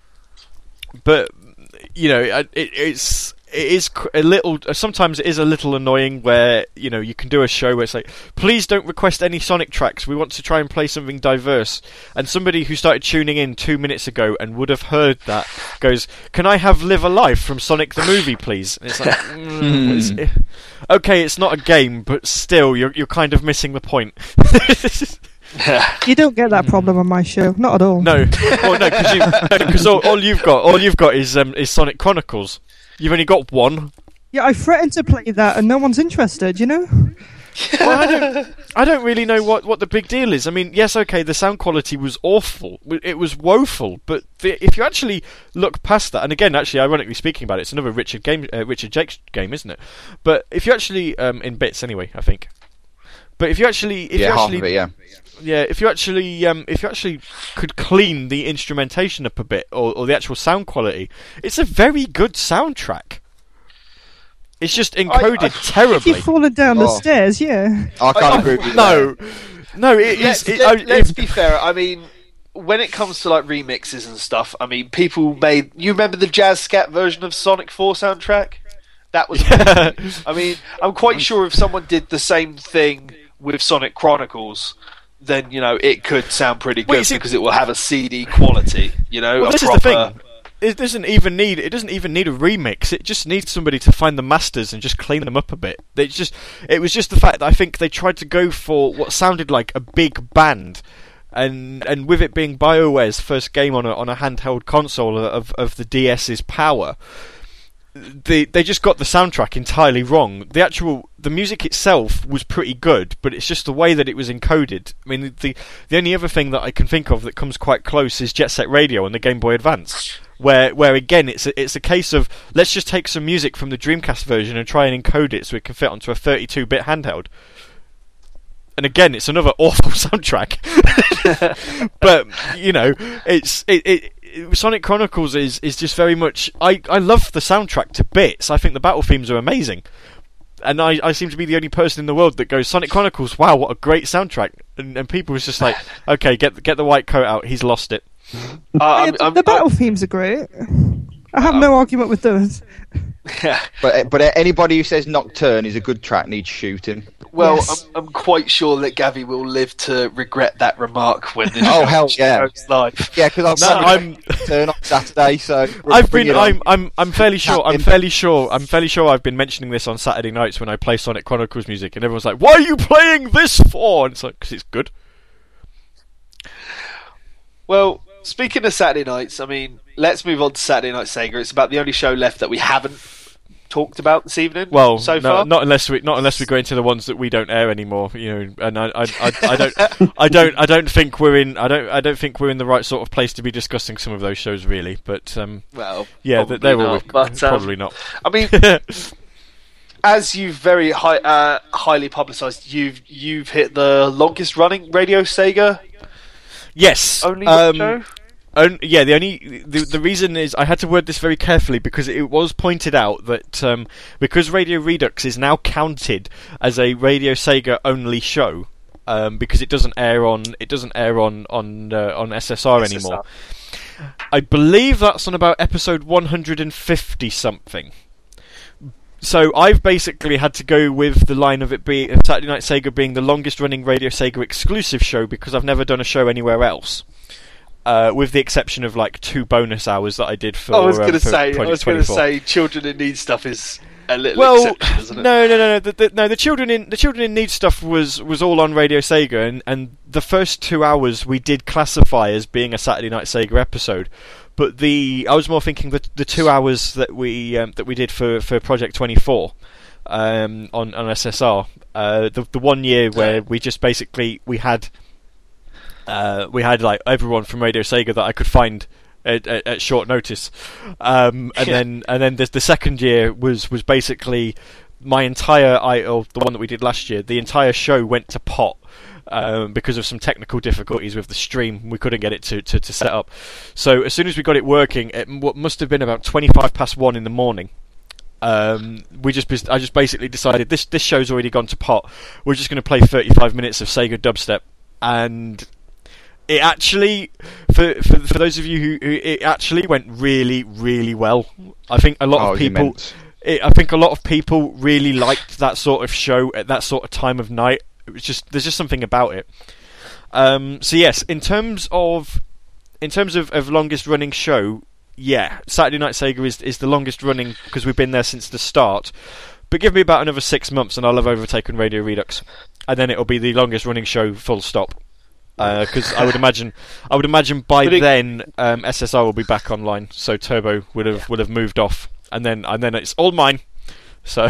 Speaker 2: but you know, it, it's. It is a little. Sometimes it is a little annoying where you know you can do a show where it's like, please don't request any Sonic tracks. We want to try and play something diverse. And somebody who started tuning in two minutes ago and would have heard that goes, "Can I have Live a Life from Sonic the Movie, please?" And it's like, mm, it's, it, okay, it's not a game, but still, you're you're kind of missing the point.
Speaker 5: You don't get that problem on my show, not at all.
Speaker 2: No, well, no, because no, all, all you've got, all you've got is um, is Sonic Chronicles. You've only got one.
Speaker 5: Yeah, I threatened to play that, and no one's interested. You know.
Speaker 2: Well, I don't. I don't really know what, what the big deal is. I mean, yes, okay, the sound quality was awful. It was woeful. But the, if you actually look past that, and again, actually, ironically speaking about it, it's another Richard game, uh, Richard Jakes game, isn't it? But if you actually, um, in bits anyway, I think. But if you actually, if
Speaker 4: yeah,
Speaker 2: you
Speaker 4: half
Speaker 2: actually,
Speaker 4: of it, yeah.
Speaker 2: Yeah, if you actually, um, if you actually could clean the instrumentation up a bit, or, or the actual sound quality, it's a very good soundtrack. It's just encoded I, I, terribly.
Speaker 5: If you've fallen down the
Speaker 4: oh.
Speaker 5: stairs, yeah.
Speaker 4: I can't agree with you.
Speaker 2: No, no, it
Speaker 1: let's,
Speaker 2: is. It,
Speaker 1: let,
Speaker 2: I,
Speaker 1: let's
Speaker 2: it,
Speaker 1: be fair. I mean, when it comes to like remixes and stuff, I mean, people made. You remember the Jazz Scat version of Sonic four soundtrack? That was.
Speaker 2: Yeah.
Speaker 1: I mean, I'm quite sure if someone did the same thing with Sonic Chronicles, then you know it could sound pretty good
Speaker 2: see,
Speaker 1: because it will have a C D quality. You know,
Speaker 2: well,
Speaker 1: a
Speaker 2: this
Speaker 1: proper...
Speaker 2: is the thing. It doesn't even need. It doesn't even need a remix. It just needs somebody to find the masters and just clean them up a bit. They just. It was just the fact that I think they tried to go for what sounded like a big band, and and with it being BioWare's first game on a on a handheld console of of the DS's power. They they just got the soundtrack entirely wrong. The actual the music itself was pretty good, but it's just the way that it was encoded. I mean, the the only other thing that I can think of that comes quite close is Jet Set Radio on the Game Boy Advance. Where, where again, it's a, it's a case of let's just take some music from the Dreamcast version and try and encode it so it can fit onto a thirty-two bit handheld. And again, it's another awful soundtrack. But you know, it's it, it. Sonic Chronicles is is just very much. I I love the soundtrack to bits. I think the battle themes are amazing. And I, I seem to be the only person in the world that goes Sonic Chronicles. Wow, what a great soundtrack! And, and people was just like, okay, get get the white coat out. He's lost it.
Speaker 1: Uh,
Speaker 5: Yeah,
Speaker 1: I'm,
Speaker 5: the,
Speaker 1: I'm,
Speaker 5: the battle themes are great. I have no argument with those.
Speaker 1: yeah.
Speaker 4: But but anybody who says Nocturne is a good track needs shooting.
Speaker 1: Well,
Speaker 5: Yes.
Speaker 1: I'm, I'm quite sure that Gavi will live to regret that remark when this
Speaker 4: Oh,
Speaker 1: show
Speaker 4: hell yeah.
Speaker 1: goes live.
Speaker 4: Yeah, because
Speaker 2: No,
Speaker 4: I'm
Speaker 2: I'm.
Speaker 4: Nocturne on Saturday, so
Speaker 2: I've
Speaker 4: bring
Speaker 2: been.
Speaker 4: it on.
Speaker 2: I'm. I'm. I'm fairly sure. I'm
Speaker 4: Captain.
Speaker 2: fairly sure. I'm fairly sure. I've been mentioning this on Saturday nights when I play Sonic Chronicles music, and everyone's like, "Why are you playing this for?" And it's like, "Because it's good."
Speaker 1: Well, speaking of Saturday nights, I mean, let's move on to Saturday Night Sega. It's about the only show left that we haven't talked about this evening.
Speaker 2: Well,
Speaker 1: so
Speaker 2: no,
Speaker 1: far,
Speaker 2: not unless we not unless we go into the ones that we don't air anymore, you know. And I, I, I, I don't, I don't, I don't think we're in. I don't, I don't think we're in the right sort of place to be discussing some of those shows, really. But um,
Speaker 1: well,
Speaker 2: yeah,
Speaker 1: probably
Speaker 2: they're all
Speaker 1: not, but, um,
Speaker 2: probably not.
Speaker 1: I mean, as you've very high, uh, highly publicised, you've you've hit the longest running Radio Sega
Speaker 2: Yes.
Speaker 1: only
Speaker 2: um,
Speaker 1: show.
Speaker 2: On, yeah, the only the, the reason is I had to word this very carefully because it was pointed out that um, because Radio Redux is now counted as a Radio Sega only show um, because it doesn't air on it doesn't air on on uh, on S S R
Speaker 1: S S R.
Speaker 2: anymore. I believe that's on about episode one hundred fifty something. So I've basically had to go with the line of it being of Saturday Night Sega being the longest running Radio Sega exclusive show because I've never done a show anywhere else. Uh, with the exception of like two bonus hours that I did for.
Speaker 1: I was
Speaker 2: um,
Speaker 1: going to
Speaker 2: for
Speaker 1: say, I was going to
Speaker 2: twenty twenty-four.
Speaker 1: say, Children in Need stuff is a little
Speaker 2: Well,
Speaker 1: exception, isn't it?
Speaker 2: no, no, no, no. The, the, no, the children in the children in need stuff was, was all on Radio Sega, and, and the first two hours we did classify as being a Saturday Night Sega episode. But the I was more thinking that the two hours that we um, that we did for, for Project twenty-four um, on on S S R, uh, the the one year where we just basically we had. Uh, we had like everyone from Radio Sega that I could find at, at, at short notice, um, and
Speaker 1: Yeah.
Speaker 2: then and then the, the second year was, was basically my entire I or the one that we did last year. The entire show went to pot um, because of some technical difficulties with the stream. We couldn't get it to, to, to set up. So as soon as we got it working, it m- what must have been about twenty-five past one in the morning. Um, we just bas- I just basically decided this this show's already gone to pot. We're just going to play thirty-five minutes of Sega dubstep and. It actually, for, for for those of you who, who it actually went really really well. I think a lot
Speaker 4: Oh,
Speaker 2: of
Speaker 4: it was
Speaker 2: people,
Speaker 4: immense.
Speaker 2: it, I think a lot of people really liked that sort of show at that sort of time of night. It was just there's just something about it. Um, so yes, in terms of in terms of, of longest running show, yeah, Saturday Night Sega is is the longest running because we've been there since the start. But give me about another six months and I'll have overtaken Radio Redux, and then it'll be the longest running show. Full stop. Because uh, I would imagine, I would imagine by
Speaker 1: But it-
Speaker 2: then um, S S R will be back online, so Turbo would have would have moved off, and then and then it's all mine. So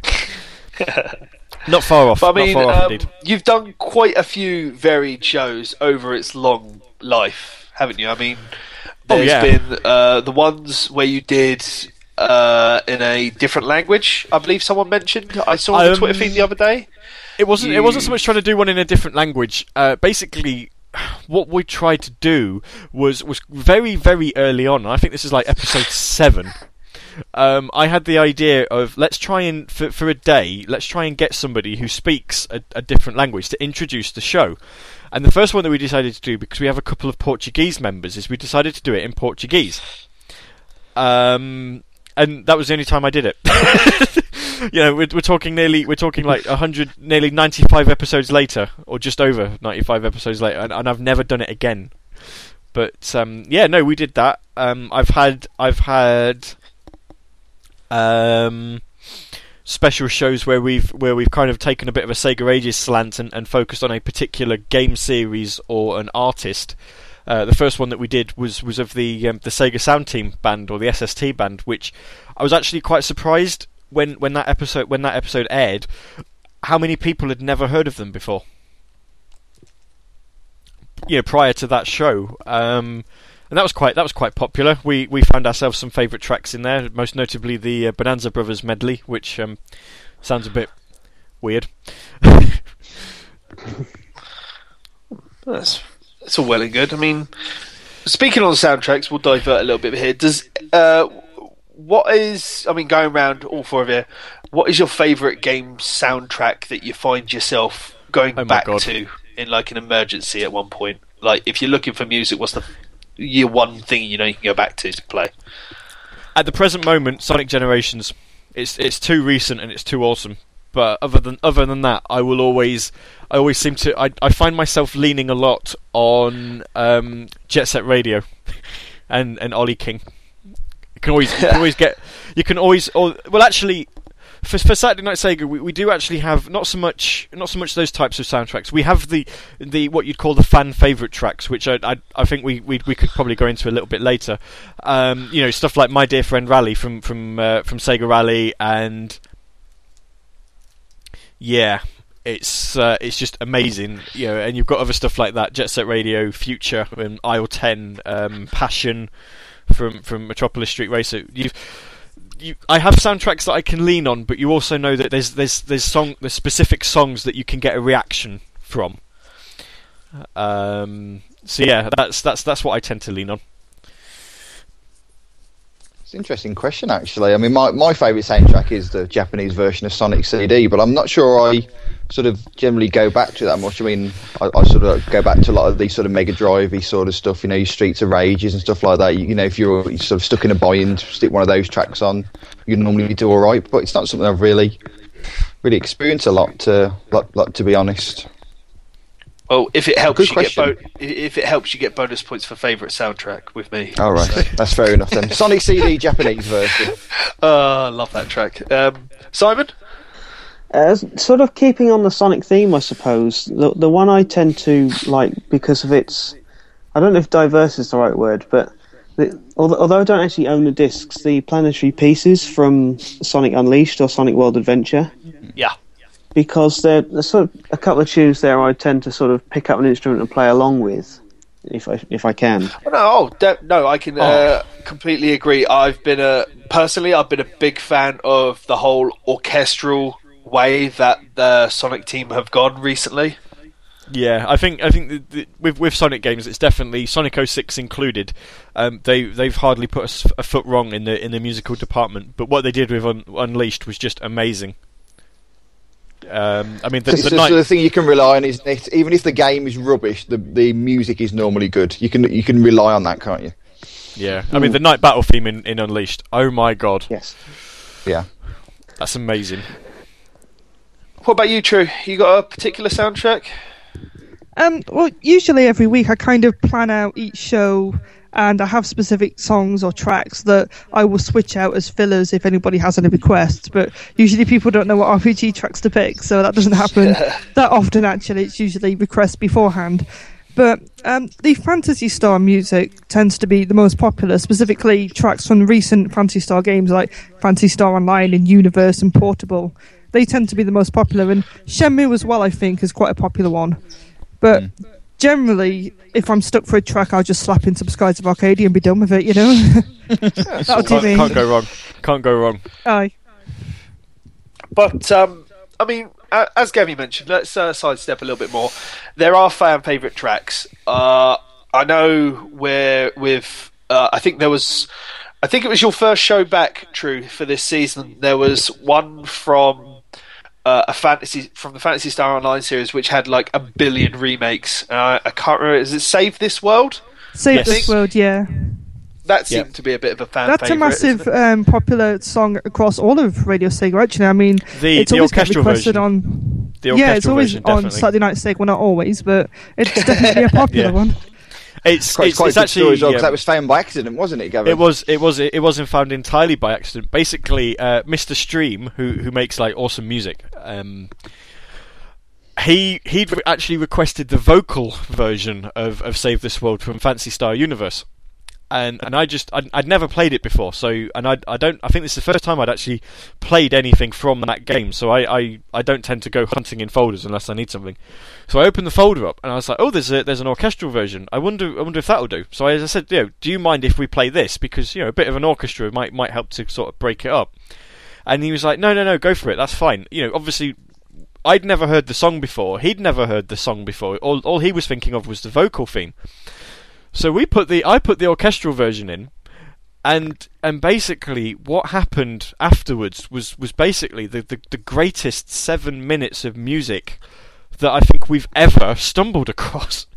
Speaker 2: not far off.
Speaker 1: But I mean,
Speaker 2: not far off
Speaker 1: um,
Speaker 2: indeed.
Speaker 1: you've done quite a few varied shows over its long life, haven't you? I mean,
Speaker 2: Oh,
Speaker 1: there's
Speaker 2: yeah.
Speaker 1: been uh, the ones where you did uh, in a different language. I believe someone mentioned. I saw on the
Speaker 2: Um,
Speaker 1: Twitter feed the other day.
Speaker 2: It wasn't. It wasn't so
Speaker 1: you-
Speaker 2: much trying to do one in a different language. Uh, basically, what we tried to do was was very very early on. I think this is like episode seven. Um, I had the idea of let's try and for for a day, let's try and get somebody who speaks a, a different language to introduce the show. And the first one that we decided to do, because we have a couple of Portuguese members, is we decided to do it in Portuguese. Um, and that was the only time I did it. You know, we're, we're talking nearly, we're talking like a hundred, nearly ninety-five episodes later, or just over ninety-five episodes later, and, and I've never done it again. But um, yeah, no, we did that. Um, I've had, I've had um, special shows where we've where we've kind of taken a bit of a Sega Ages slant and, and focused on a particular game series or an artist. Uh, the first one that we did was was of the um, the Sega Sound Team band or the S S T band, which I was actually quite surprised when, when that episode when that episode aired, how many people had never heard of them before. You know, prior to that show, um, and that was quite that was quite popular. We we found ourselves some favourite tracks in there, most notably the uh, Bonanza Brothers medley, which um, sounds a bit weird.
Speaker 1: That's that's all well and good. I mean, speaking on soundtracks, we'll divert a little bit here. Does uh, what is? I mean, going around all four of you, what is your favourite game soundtrack that you find yourself going
Speaker 2: Oh my
Speaker 1: back
Speaker 2: God.
Speaker 1: to in like an emergency at one point? Like, if you're looking for music, what's the your one thing you know you can go back to to play?
Speaker 2: At the present moment, Sonic Generations. It's it's too recent and it's too awesome. But other than other than that, I will always I always seem to I I find myself leaning a lot on um, Jet Set Radio and and Ollie King. You can always you can always get you can always or, well actually. For, for Saturday Night Sega, we, we do actually have not so much not so much those types of soundtracks. We have the the what you'd call the fan favourite tracks, which I I, I think we, we we could probably go into a little bit later. Um, you know, stuff like My Dear Friend Rally from from uh, from Sega Rally, and yeah, it's uh, it's just amazing. You know, and you've got other stuff like that: Jet Set Radio, Future, and Aisle ten, um, Passion from from Metropolis Street Racer. You've You, I have soundtracks that I can lean on, but you also know that there's there's there's song there's specific songs that you can get a reaction from. Um, so yeah, that's that's that's what I tend to lean on.
Speaker 4: It's an interesting question, actually. I mean, my, my favourite soundtrack is the Japanese version of Sonic C D, but I'm not sure I sort of generally go back to that much. I mean, I, I sort of go back to a lot of the sort of Mega Drive-y sort of stuff, you know, your Streets of Rages and stuff like that. You, you know, if you're sort of stuck in a bind, stick one of those tracks on, you normally do all right, but it's not something I've really really experienced a lot, to, lot, lot, to be honest.
Speaker 1: Well, if it helps
Speaker 4: Good
Speaker 1: you get bo-
Speaker 4: question.
Speaker 1: if it helps you get bonus points for favourite soundtrack with me.
Speaker 4: All right, that's fair enough then. Sonic C D Japanese version.
Speaker 1: Oh, I love that track. Um, Simon?
Speaker 3: Uh, sort of keeping on the Sonic theme, I suppose. The the one I tend to like because of its, I don't know if diverse is the right word, but the, although, although I don't actually own the discs, the Planetary Pieces from Sonic Unleashed or Sonic World Adventure,
Speaker 1: Yeah.
Speaker 3: because there- there's sort of a couple of tunes there I tend to sort of pick up an instrument and play along with, if I if I can.
Speaker 1: Oh, no, oh, de- no, I can uh, completely agree. I've been a personally, I've been a big fan of the whole orchestral way that the Sonic team have gone recently.
Speaker 2: Yeah, I think I think the, the, with with Sonic games, it's definitely Sonic oh six included. Um, they they've hardly put a, s- a foot wrong in the in the musical department. But what they did with Un- Unleashed was just amazing. Um, I mean, the,
Speaker 4: It's
Speaker 2: the
Speaker 4: the
Speaker 2: night.
Speaker 4: sort of thing you can rely on, isn't it? Even if the game is rubbish, the the music is normally good. You can you can rely on that, can't you?
Speaker 2: Yeah, I mean the night battle theme in, in Unleashed. Oh my god,
Speaker 3: Yes.
Speaker 4: Yeah.
Speaker 2: that's amazing.
Speaker 1: What about you, True? You got a particular soundtrack?
Speaker 5: Um, well, usually every week I kind of plan out each show, and I have specific songs or tracks that I will switch out as fillers if anybody has any requests. But usually people don't know what R P G tracks to pick, so that doesn't happen that often. Actually, it's usually requests beforehand. But um, the Phantasy Star music tends to be the most popular, specifically tracks from recent Phantasy Star games like Phantasy Star Online and Universe and Portable. They tend to be the most popular, and Shenmue as well, I think, is quite a popular one. But mm. generally, if I'm stuck for a track, I'll just slap in some Skies of Arcadia and be done with it, you know? That'll do
Speaker 2: Can't,
Speaker 5: me.
Speaker 2: can't go wrong. Can't go wrong.
Speaker 5: Aye.
Speaker 1: But, um, I mean, a- as Gabby mentioned, let's uh, sidestep a little bit more. There are fan favourite tracks. Uh, I know where with, uh, I think there was, I think it was your first show back, True, for this season. There was one from uh, a fantasy from the Phantasy Star Online series, which had like a billion remakes. Uh, I can't remember. Is it Save This World?
Speaker 5: Save
Speaker 2: Yes.
Speaker 5: This World, yeah.
Speaker 1: That seemed
Speaker 2: Yep.
Speaker 1: to be a bit of a fan
Speaker 5: That's a
Speaker 1: favourite.
Speaker 5: massive
Speaker 1: isn't it?
Speaker 5: um, popular song across all of Radio Sega, actually. I mean,
Speaker 2: The-
Speaker 5: it's
Speaker 2: the
Speaker 5: always get
Speaker 2: orchestral
Speaker 5: requested
Speaker 2: version.
Speaker 5: on...
Speaker 2: The
Speaker 5: yeah,
Speaker 2: orchestral
Speaker 5: it's always
Speaker 2: version,
Speaker 5: on
Speaker 2: definitely.
Speaker 5: Saturday Night Sega. Well, not always, but it's definitely a popular
Speaker 2: Yeah.
Speaker 5: one.
Speaker 2: It's
Speaker 4: Quite,
Speaker 2: it's,
Speaker 4: quite
Speaker 2: it's
Speaker 4: a good
Speaker 2: actually
Speaker 4: story as well, 'cause
Speaker 2: um,
Speaker 4: that was found by accident, wasn't it, Gavin?
Speaker 2: It was. It was. It wasn't found entirely by accident. Basically, uh, Mister Stream, who who makes like awesome music, um, he he'd actually requested the vocal version of, of Save This World from Phantasy Star Universe, and and I just I'd, I'd never played it before, so and I I don't I think this is the first time I'd actually played anything from that game, so I, I, I don't tend to go hunting in folders unless I need something. So I opened the folder up and I was like, oh, there's a, there's an orchestral version. I wonder I wonder if that'll do. So I, as I said, you know, do you mind if we play this, because you know a bit of an orchestra might might help to sort of break it up. And he was like, no no no, go for it, that's fine. You know, obviously I'd never heard the song before. He'd never heard the song before. All all he was thinking of was the vocal theme. So we put the I put the orchestral version in, and and basically what happened afterwards was, was basically the, the, the greatest seven minutes of music that I think we've ever stumbled across.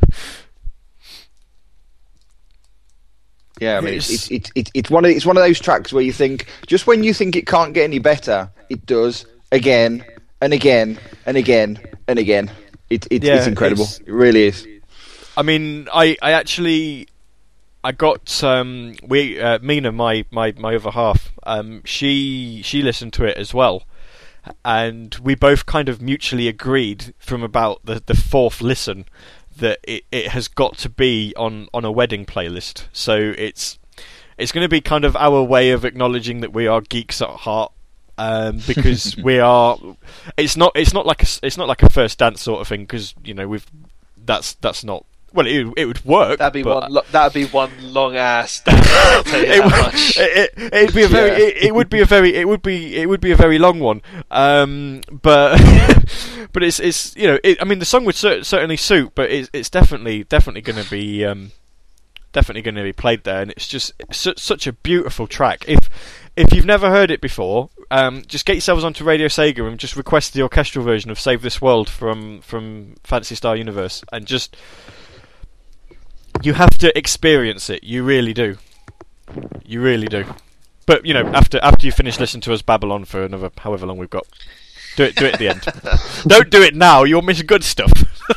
Speaker 4: Yeah, I mean it's it's, it's it's it's one of it's one of those tracks where you think, just when you think it can't get any better, it does again and again and again and again. It, it
Speaker 2: yeah,
Speaker 4: it's incredible.
Speaker 2: It's,
Speaker 4: it really is.
Speaker 2: I mean, I, I actually, I got um, we uh, Mina, my, my, my other half. Um, she she listened to it as well, and we both kind of mutually agreed from about the, the fourth listen that it, it has got to be on, on a wedding playlist. So it's it's going to be kind of our way of acknowledging that we are geeks at heart. Um, because we are, it's not it's not like a it's not like a first dance sort of thing, because you know we've that's that's not. Well, it it would work.
Speaker 1: That'd be
Speaker 2: but
Speaker 1: one. Lo- that'd be one long ass. I'll tell you
Speaker 2: it,
Speaker 1: that
Speaker 2: would,
Speaker 1: much.
Speaker 2: it, it, it'd be a very.
Speaker 4: Yeah.
Speaker 2: It, it would be a very. It would be. It would be a very long one. Um, but but it's it's you know. It, I mean, the song would cer- certainly suit, but it's it's definitely definitely going to be um, definitely going to be played there, and it's just su- such a beautiful track. If if you've never heard it before, um, just get yourselves onto Radio Sega and just request the orchestral version of "Save This World" from from Phantasy Star Universe, and just. You have to experience it. You really do. You really do. But you know, after after you finish listening to us babble on for another however long we've got, do it. Do it at the end. Don't do it now. You'll miss good stuff.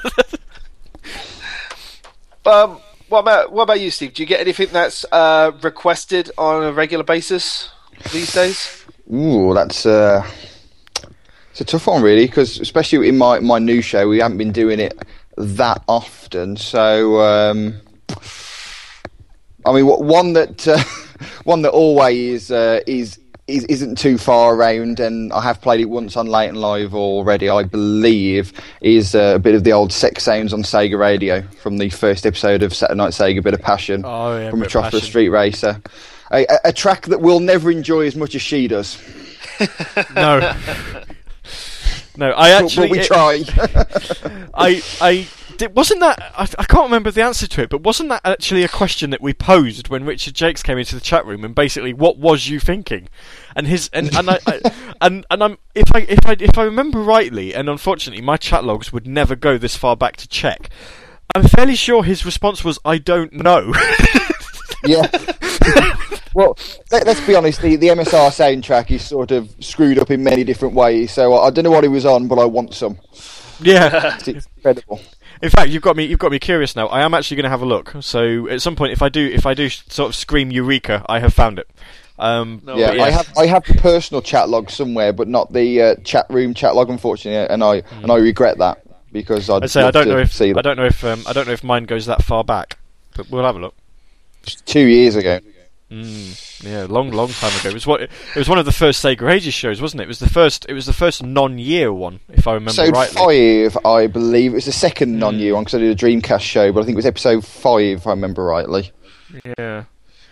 Speaker 1: um, what about what about you, Steve? Do you get anything that's uh, requested on a regular basis these days?
Speaker 4: Ooh, that's uh, it's a tough one, really, because especially in my, my new show, we haven't been doing it that often. So, um, I mean, one that uh, one that always uh, is, is isn't too far around, and I have played it once on Late and Live already, I believe, is uh, a bit of the old Sex Sounds on Sega Radio from the first episode of Saturday Night Sega, Bit of Passion,
Speaker 2: oh, yeah,
Speaker 4: from
Speaker 2: Bit
Speaker 4: Metropolis Street Racer. A, a, a track that we'll never enjoy as much as she does.
Speaker 2: No. No, I actually.
Speaker 4: But we
Speaker 2: it,
Speaker 4: try.
Speaker 2: I, I did, wasn't that. I, I can't remember the answer to it, but wasn't that actually a question that we posed when Richard Jakes came into the chat room? And basically, what was you thinking? And his and and I, I and and I'm if I if I if I remember rightly, and unfortunately my chat logs would never go this far back to check. I'm fairly sure his response was, "I don't know."
Speaker 4: Yeah. Well, let, let's be honest, the, the M S R soundtrack is sort of screwed up in many different ways, so I, I don't know what he was on, but I want some.
Speaker 2: Yeah.
Speaker 4: It's incredible.
Speaker 2: In fact, you've got me you've got me curious now. I am actually going to have a look. So at some point, if I do if I do sort of scream Eureka, I have found it. Um,
Speaker 1: No,
Speaker 4: yeah,
Speaker 1: yes.
Speaker 4: I have I have the personal chat log somewhere, but not the uh, chat room chat log, unfortunately, and I mm. and I regret that, because I'd
Speaker 2: I'd say I don't know if
Speaker 4: see that.
Speaker 2: I don't know if um, I don't know if mine goes that far back, but we'll have a look.
Speaker 4: Two years ago.
Speaker 2: Mm, yeah, long, long time ago. It was what it was one of the first Sega Ages shows, wasn't it? It was the first. It was the first non-year one, if I remember
Speaker 4: Episode
Speaker 2: rightly.
Speaker 4: five, I believe. It was the second non-year one, because I did a Dreamcast show, but I think it was episode five, if I remember rightly.
Speaker 2: Yeah.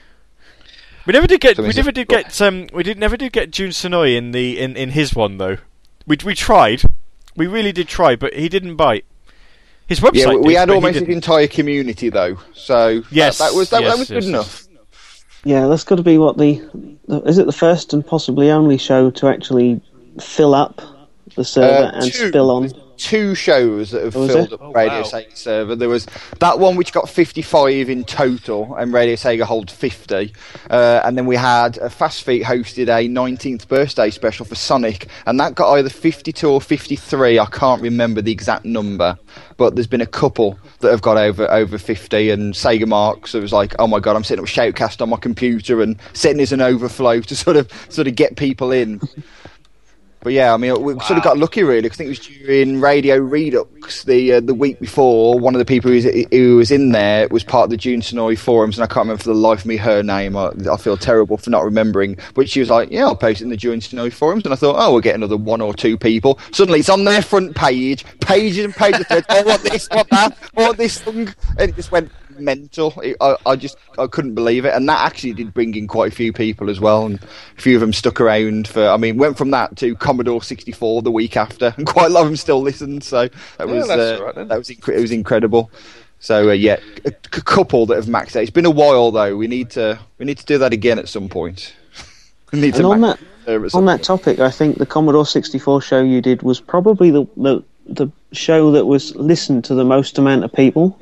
Speaker 2: We never did get.
Speaker 4: So
Speaker 2: we
Speaker 4: it's
Speaker 2: never
Speaker 4: a-
Speaker 2: did get. Um, we did never did get Jun Sonoi in the in, in his one though. We we tried. We really did try, but he didn't bite. His website.
Speaker 4: Yeah, we, we
Speaker 2: did,
Speaker 4: had
Speaker 2: but he
Speaker 4: almost the
Speaker 2: didn't.
Speaker 4: entire community though, so
Speaker 2: Yes,
Speaker 4: that, that was that,
Speaker 2: yes,
Speaker 4: that was good
Speaker 2: yes,
Speaker 4: enough.
Speaker 3: Yeah, that's got to be what the, the is it the first and possibly only show to actually fill up the server
Speaker 4: Uh,
Speaker 3: and
Speaker 4: two.
Speaker 3: spill on.
Speaker 4: Two shows that have
Speaker 3: Oh, was
Speaker 4: filled
Speaker 3: there?
Speaker 4: up
Speaker 1: Oh,
Speaker 4: Radio
Speaker 1: wow.
Speaker 4: Sega server. There was that one which got fifty-five in total, and Radio Sega holds fifty. Uh, and then we had uh, Fast Feet hosted a nineteenth birthday special for Sonic, and that got either fifty-two or fifty-three. I can't remember the exact number, but there's been a couple that have got over over fifty. And Sega Marks, it was like, oh my god, I'm setting up Shoutcast on my computer and setting as an overflow to sort of sort of get people in. But yeah, I mean, we wow. sort of got lucky really, because I think it was during Radio Redux the uh, the week before. One of the people who was, who was in there was part of the June Sonoy forums, and I can't remember for the life of me her name. I, I feel terrible for not remembering. But she was like, "Yeah, I'll post it in the June Sonoy forums," and I thought, "Oh, we'll get another one or two people." Suddenly, it's on their front page, pages and pages. Of oh, I want this, I want that, I want this thing, and it just went mental. It, I, I just I couldn't believe it, and that actually did bring in quite a few people as well, and a few of them stuck around for. I mean, went from that to Commodore sixty-four the week after, and quite a lot of them still listened. So that
Speaker 1: yeah,
Speaker 4: was
Speaker 1: that's
Speaker 4: uh,
Speaker 1: right, then.
Speaker 4: that was inc- it was incredible. So uh, yeah, a, a couple that have maxed out. It's been a while though. We need to we need to do that again at some point. we need
Speaker 3: and
Speaker 4: to
Speaker 3: on that on that
Speaker 4: point.
Speaker 3: topic, I think the Commodore sixty-four show you did was probably the the, the show that was listened to the most amount of people.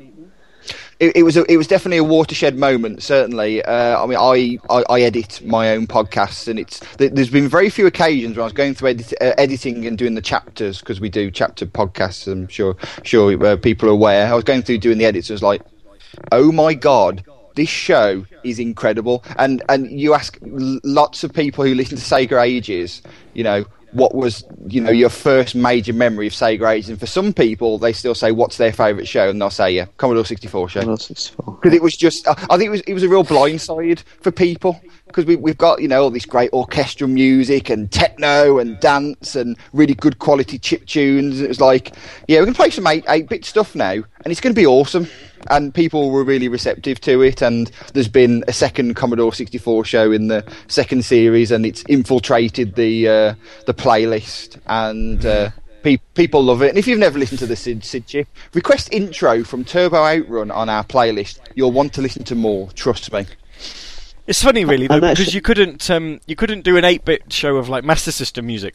Speaker 4: It, it was a, it was definitely a watershed moment. Certainly, uh, I mean, I, I, I edit my own podcasts, and it's there's been very few occasions when I was going through edit, uh, editing and doing the chapters, because we do chapter podcasts. I'm sure sure uh, people are aware. I was going through doing the edits. I was like, oh my god, this show is incredible. And and you ask lots of people who listen to Sega Ages, you know, what was, you know, your first major memory of Sega Ages, and for some people they still say what's their favourite show, and they'll say yeah, Commodore sixty-four show.
Speaker 3: Commodore sixty-four.
Speaker 4: Because it was just, I think it was it was a real blindside for people, because we, we've got, you know, all this great orchestral music and techno and dance and really good quality chip tunes. It was like, yeah, we're going to play some eight, eight-bit stuff now, and it's going to be awesome. And people were really receptive to it, and there's been a second Commodore sixty-four show in the second series, and it's infiltrated the uh, the playlist, and uh, pe- people love it. And if you've never listened to the Sid, Sid chip, request intro from Turbo Outrun on our playlist. You'll want to listen to more, trust me.
Speaker 2: It's funny, really, though,
Speaker 3: And that's-
Speaker 2: because you couldn't um, you couldn't do an eight-bit show of like Master System music.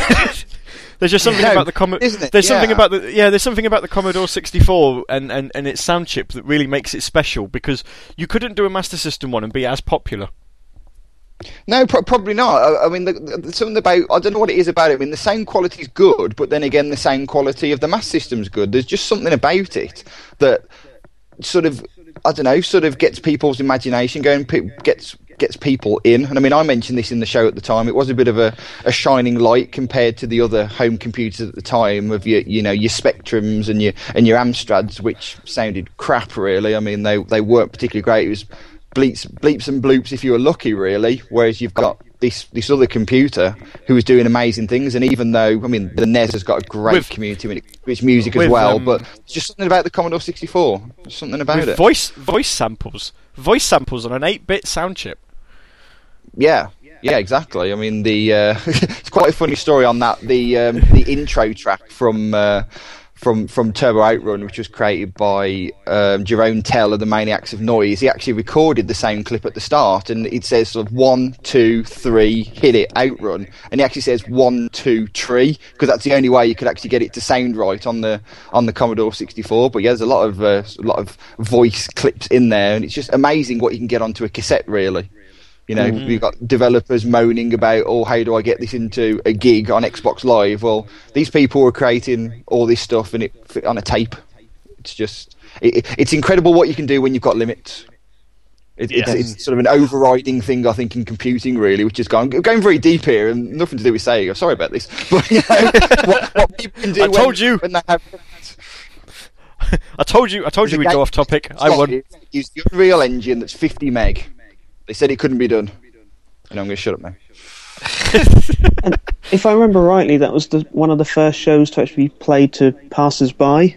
Speaker 2: There's just something
Speaker 4: No,
Speaker 2: about the Com-
Speaker 4: isn't it?
Speaker 2: There's something
Speaker 4: Yeah.
Speaker 2: about the yeah. There's something about the Commodore sixty-four and, and, and its sound chip that really makes it special, because you couldn't do a Master System one and be as popular.
Speaker 4: No, pro- probably not. I, I mean, the, the, something about, I don't know what it is about it. I mean, the sound quality's good, but then again, the sound quality of the Master System's good. There's just something about it that sort of, I don't know, sort of gets people's imagination going, pe- gets gets people in. And I mean, I mentioned this in the show at the time. It was a bit of a, a shining light compared to the other home computers at the time of your, you know, your Spectrums and your and your Amstrads, which sounded crap, really. I mean, they they weren't particularly great. It was bleeps, bleeps and bloops if you were lucky, really. Whereas you've got this this other computer who was doing amazing things. And even though, I mean, the N E S has got a great
Speaker 2: With-
Speaker 4: community with its music
Speaker 2: with,
Speaker 4: as well,
Speaker 2: um,
Speaker 4: but it's just something about the Commodore sixty-four. There's something about
Speaker 2: With
Speaker 4: it.
Speaker 2: voice voice samples, voice samples on an eight-bit sound chip.
Speaker 4: Yeah, yeah, exactly. I mean, the uh, it's quite a funny story on that. The um, the intro track from uh, from from Turbo Outrun, which was created by um, Jerome Tell of the Maniacs of Noise. He actually recorded the same clip at the start, and it says sort of one, two, three, hit it, Outrun, and he actually says one, two, tree, because that's the only way you could actually get it to sound right on the on the Commodore sixty-four. But yeah, there's a lot of uh, a lot of voice clips in there, and it's just amazing what you can get onto a cassette, really. You know, mm. We've got developers moaning about, oh, how do I get this into a gig on Xbox Live? Well, these people were creating all this stuff and it fit on a tape. It's just, it, it's incredible what you can do when you've got limits. It,
Speaker 2: Yeah.
Speaker 4: it's, it's sort of an overriding thing, I think, in computing, really, which is going going very deep here and nothing to do with Sega. Sorry about this, but you know, what, what people can do.
Speaker 2: I
Speaker 4: when,
Speaker 2: told you.
Speaker 4: when they have.
Speaker 2: I told you. I told you we'd go off topic. I won.
Speaker 4: Use the Unreal Engine that's fifty meg. They said it couldn't be done, and I'm going to shut up now.
Speaker 3: And if I remember rightly, that was the one of the first shows to actually be played to passers-by.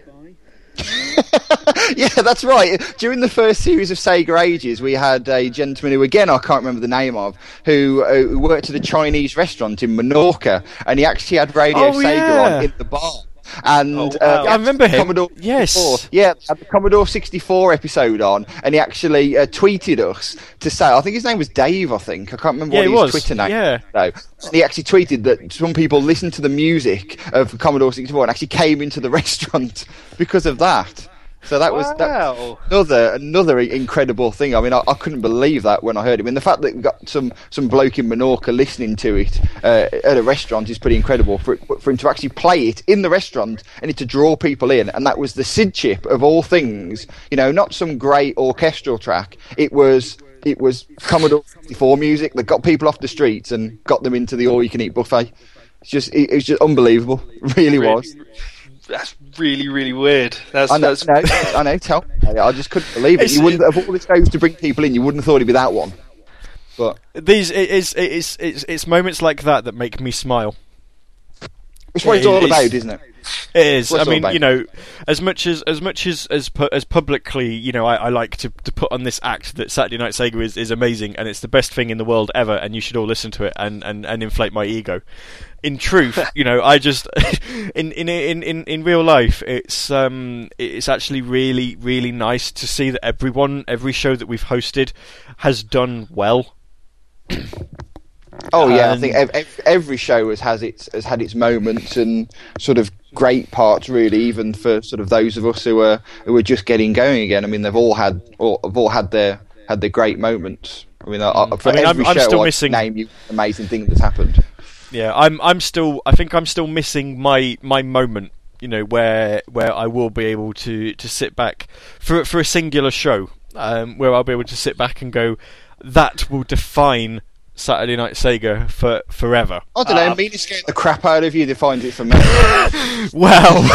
Speaker 4: Yeah, that's right. During the first series of Sega Ages, we had a gentleman who, again, I can't remember the name of, who, uh, who worked at a Chinese restaurant in Menorca, and he actually had Radio
Speaker 2: Oh,
Speaker 4: Sega
Speaker 2: yeah.
Speaker 4: on in the bar. And
Speaker 1: Oh,
Speaker 4: uh,
Speaker 1: wow.
Speaker 2: I remember him.
Speaker 4: Commodore
Speaker 2: Yes.
Speaker 4: sixty-four. Yeah, had the Commodore sixty-four episode on, and he actually uh, tweeted us to say, I think his name was Dave, I think. I can't remember
Speaker 2: Yeah,
Speaker 4: what
Speaker 2: it
Speaker 4: his
Speaker 2: was.
Speaker 4: Twitter name
Speaker 2: Yeah.
Speaker 4: was. So he actually tweeted that some people listened to the music of Commodore sixty-four and actually came into the restaurant because of that. So that was that
Speaker 1: Wow.
Speaker 4: another another incredible thing. I mean, I, I couldn't believe that when I heard it. I mean, the fact that we got some, some bloke in Menorca listening to it uh, at a restaurant is pretty incredible. For it, for him to actually play it in the restaurant and it to draw people in, and that was the Sid chip of all things. You know, not some great orchestral track. It was it was Commodore sixty-four music that got people off the streets and got them into the all-you-can-eat buffet. It's just it, it was just unbelievable. It really,
Speaker 1: Really?
Speaker 4: was.
Speaker 1: That's really, really weird. That's,
Speaker 4: I know,
Speaker 1: that's...
Speaker 4: I know, I know. Tell me, I just couldn't believe it.
Speaker 2: It's-
Speaker 4: You wouldn't of all the shows to bring people in, you wouldn't have thought it'd be that one. But
Speaker 2: These it is it is it's it's moments like that that make me smile.
Speaker 4: it's what it's
Speaker 2: It
Speaker 4: all
Speaker 2: is-
Speaker 4: about, isn't it?
Speaker 2: It is.
Speaker 4: What's
Speaker 2: I
Speaker 4: it all
Speaker 2: mean,
Speaker 4: about?
Speaker 2: you know, as much as as much as as pu- as publicly, you know, I, I like to, to put on this act that Saturday Night Sega is, is amazing and it's the best thing in the world ever, and you should all listen to it and, and, and inflate my ego. In truth, you know, I just in, in in in in real life, it's um it's actually really really nice to see that everyone every show that we've hosted has done well.
Speaker 4: Oh yeah, I
Speaker 2: And-
Speaker 4: think ev- ev- every show has has its has had its moments and sort of great parts. Really, even for sort of those of us who are who are just getting going again. I mean, they've all had all have all had their had their great moments. I mean, I, for
Speaker 2: I mean, I'm-
Speaker 4: every
Speaker 2: I'm
Speaker 4: show,
Speaker 2: still
Speaker 4: I
Speaker 2: missing-
Speaker 4: name you an amazing thing that's happened.
Speaker 2: Yeah, I'm I'm still I think I'm still missing my, my moment, you know, where where I will be able to, to sit back for for a singular show, um, where I'll be able to sit back and go, that will define Saturday Night Sega for forever.
Speaker 4: I don't know.
Speaker 1: Um,
Speaker 4: me to scare the crap out of you defines it for me.
Speaker 2: Well,